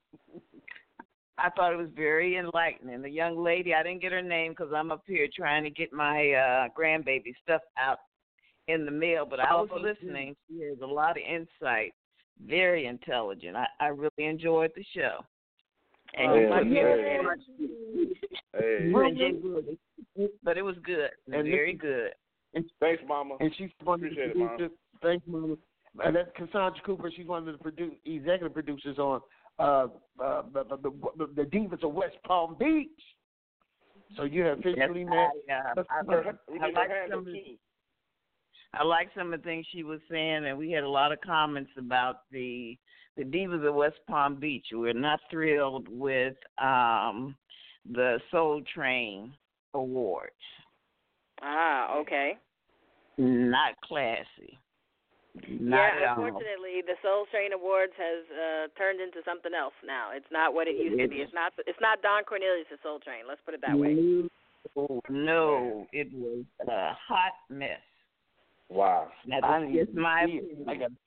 [SPEAKER 14] I thought it was very enlightening. The young lady, I didn't get her name because I'm up here trying to get my uh, grandbaby stuff out in the mail, but I was
[SPEAKER 10] Oh,
[SPEAKER 14] listening. She has a lot of insight, very intelligent. I, I really enjoyed the show. And
[SPEAKER 7] Oh,
[SPEAKER 14] you
[SPEAKER 7] yeah.
[SPEAKER 14] put me on
[SPEAKER 7] Hey.
[SPEAKER 14] there.
[SPEAKER 7] Hey.
[SPEAKER 14] You and Jay Woody. But it was good. It was
[SPEAKER 10] And
[SPEAKER 14] very
[SPEAKER 10] this-
[SPEAKER 14] good.
[SPEAKER 7] Thanks, Mama.
[SPEAKER 10] And she's one of the
[SPEAKER 7] Appreciate it, Mom.
[SPEAKER 10] producers. Thanks, Mama. And that's Cassandra Cooper. She's one of the produ- executive producers on uh, uh, the, the, the, the Divas of West Palm Beach. So you have officially
[SPEAKER 14] Yes,
[SPEAKER 10] met.
[SPEAKER 14] I, uh, I,
[SPEAKER 7] Her- we
[SPEAKER 14] I
[SPEAKER 7] need
[SPEAKER 14] like
[SPEAKER 7] her handle
[SPEAKER 14] some,
[SPEAKER 7] too.
[SPEAKER 14] I like some of the things she was saying, and we had a lot of comments about the the Divas of West Palm Beach. We're not thrilled with um, the Soul Train Awards.
[SPEAKER 9] Ah, okay.
[SPEAKER 14] Not classy. Not
[SPEAKER 9] yeah,
[SPEAKER 14] at all.
[SPEAKER 9] unfortunately, the Soul Train Awards has uh, turned into something else now. It's not what it used to be. It's not. It's not Don Cornelius' Soul Train. Let's put it that way.
[SPEAKER 14] No, no, it was a hot mess.
[SPEAKER 7] Wow.
[SPEAKER 14] Now, that's just my opinion.
[SPEAKER 10] I got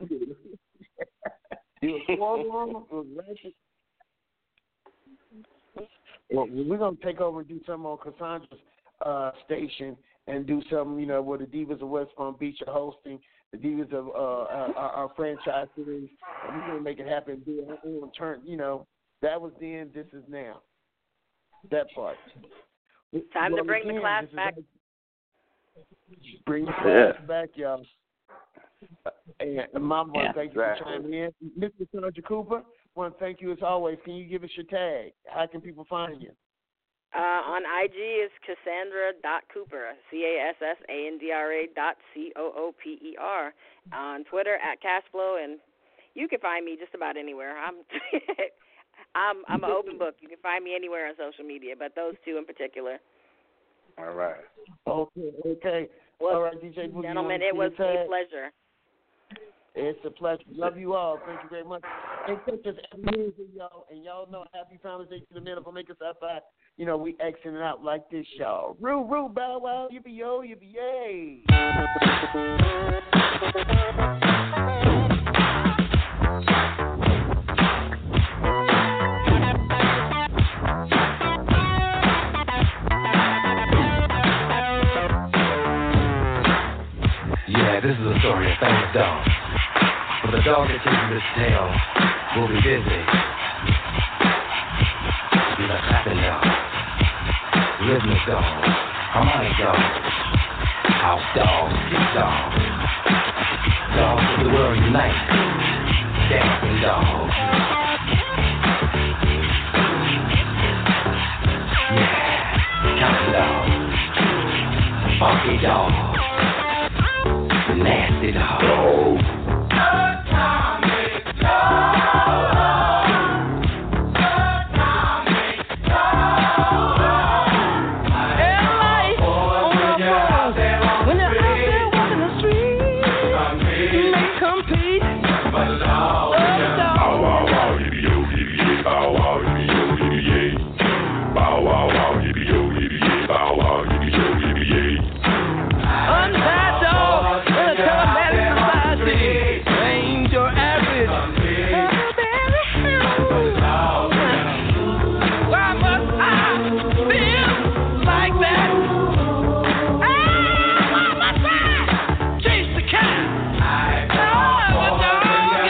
[SPEAKER 10] it was well, we're going to take over and do something on Cassandra's uh, station and do something, you know, where the Divas of West Palm Beach are hosting the Divas of uh, our, our franchise series. And we're going to make it happen. Do it on turn, you know, that was then, this is now. That part.
[SPEAKER 9] Time
[SPEAKER 10] well,
[SPEAKER 9] to bring
[SPEAKER 10] again,
[SPEAKER 9] the class back.
[SPEAKER 10] Bring the class
[SPEAKER 7] Yeah.
[SPEAKER 10] back, y'all. And Mama,
[SPEAKER 14] Yeah,
[SPEAKER 10] want to thank you
[SPEAKER 7] exactly.
[SPEAKER 10] for chiming in. Mister Sandra Cooper, want to thank you as always. Can you give us your tag? How can people find you?
[SPEAKER 9] Uh, on I G is Cassandra dot Cooper, C A S S A N D R A dot C O O P E R. On Twitter at Cashflow, and you can find me just about anywhere. I'm I'm I'm an open book. You can find me anywhere on social media, but those two in particular.
[SPEAKER 7] All right.
[SPEAKER 10] Okay, okay.
[SPEAKER 9] Well,
[SPEAKER 10] all right, D J Boogie,
[SPEAKER 9] gentlemen,
[SPEAKER 10] you
[SPEAKER 9] it was
[SPEAKER 10] want to see your
[SPEAKER 9] a
[SPEAKER 10] tag?
[SPEAKER 9] pleasure.
[SPEAKER 10] It's a pleasure. Love you all. Thank you very much. And catch us every Wednesday, y'all. And y'all know Happy Founders Day to the men. If I make us outside, you know, we Xing it out like this, y'all. Roo, roo, bow, wow, yippee, yo, yippee, yay.
[SPEAKER 15] Yeah, this is a story of famous dog. But the dog that chases this tail will be busy. He's a clapping dog, rhythmic dog, harmonic dog, house dog, street dog. Dogs of the world unite, dancing dog. Yeah, counting dog, funky dog. Nasty dog. Atomic dog. Atomic dog. When you're out there walking the street, you may compete. But the dog, bow wow wow, yippee yo, yippee yay, bow wow, yippee yo, yippee yay, bow wow wow, yippee yo, yippee yay, bow wow, yippee yo, yippee yay. Untied dog. Ain't your average. Why must I feel like that? Ah, why must I chase the cat? I'm a dog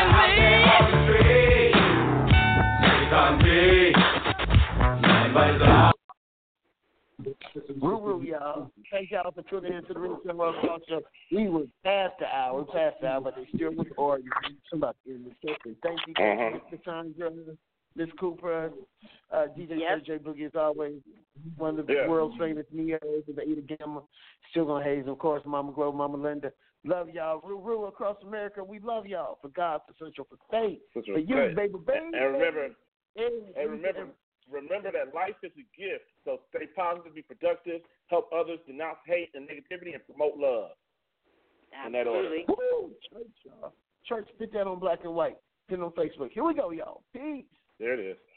[SPEAKER 15] in me.
[SPEAKER 10] Roo, roo, y'all. Thank y'all for tuning in to the Real Sam Ross Talk Show. We were past the hour, we past the hour, but they still recording. Somebody in the session. Thank you,
[SPEAKER 7] Uh-huh.
[SPEAKER 10] Mister Sandra, Miss Cooper, uh, D J
[SPEAKER 9] Yes.
[SPEAKER 10] D J Boogie, as always, one of the
[SPEAKER 7] Yeah.
[SPEAKER 10] world's famous neos of the Ada Gamma. Still gonna haze, of course, Mama Glow, Mama Linda. Love y'all. Roo, roo, across America, we love y'all. For God, for Central, for State,
[SPEAKER 7] Central
[SPEAKER 10] for you,
[SPEAKER 7] State.
[SPEAKER 10] baby, baby.
[SPEAKER 7] And remember,
[SPEAKER 10] Hey,
[SPEAKER 7] and remember, remember that life is a gift. So stay positive, be productive, help others, denounce hate and negativity, and promote love. In that order.
[SPEAKER 9] Absolutely.
[SPEAKER 10] Woo! Church, y'all. Church, put that on black and white. Put it on Facebook. Here we go, y'all. Peace.
[SPEAKER 7] There it is.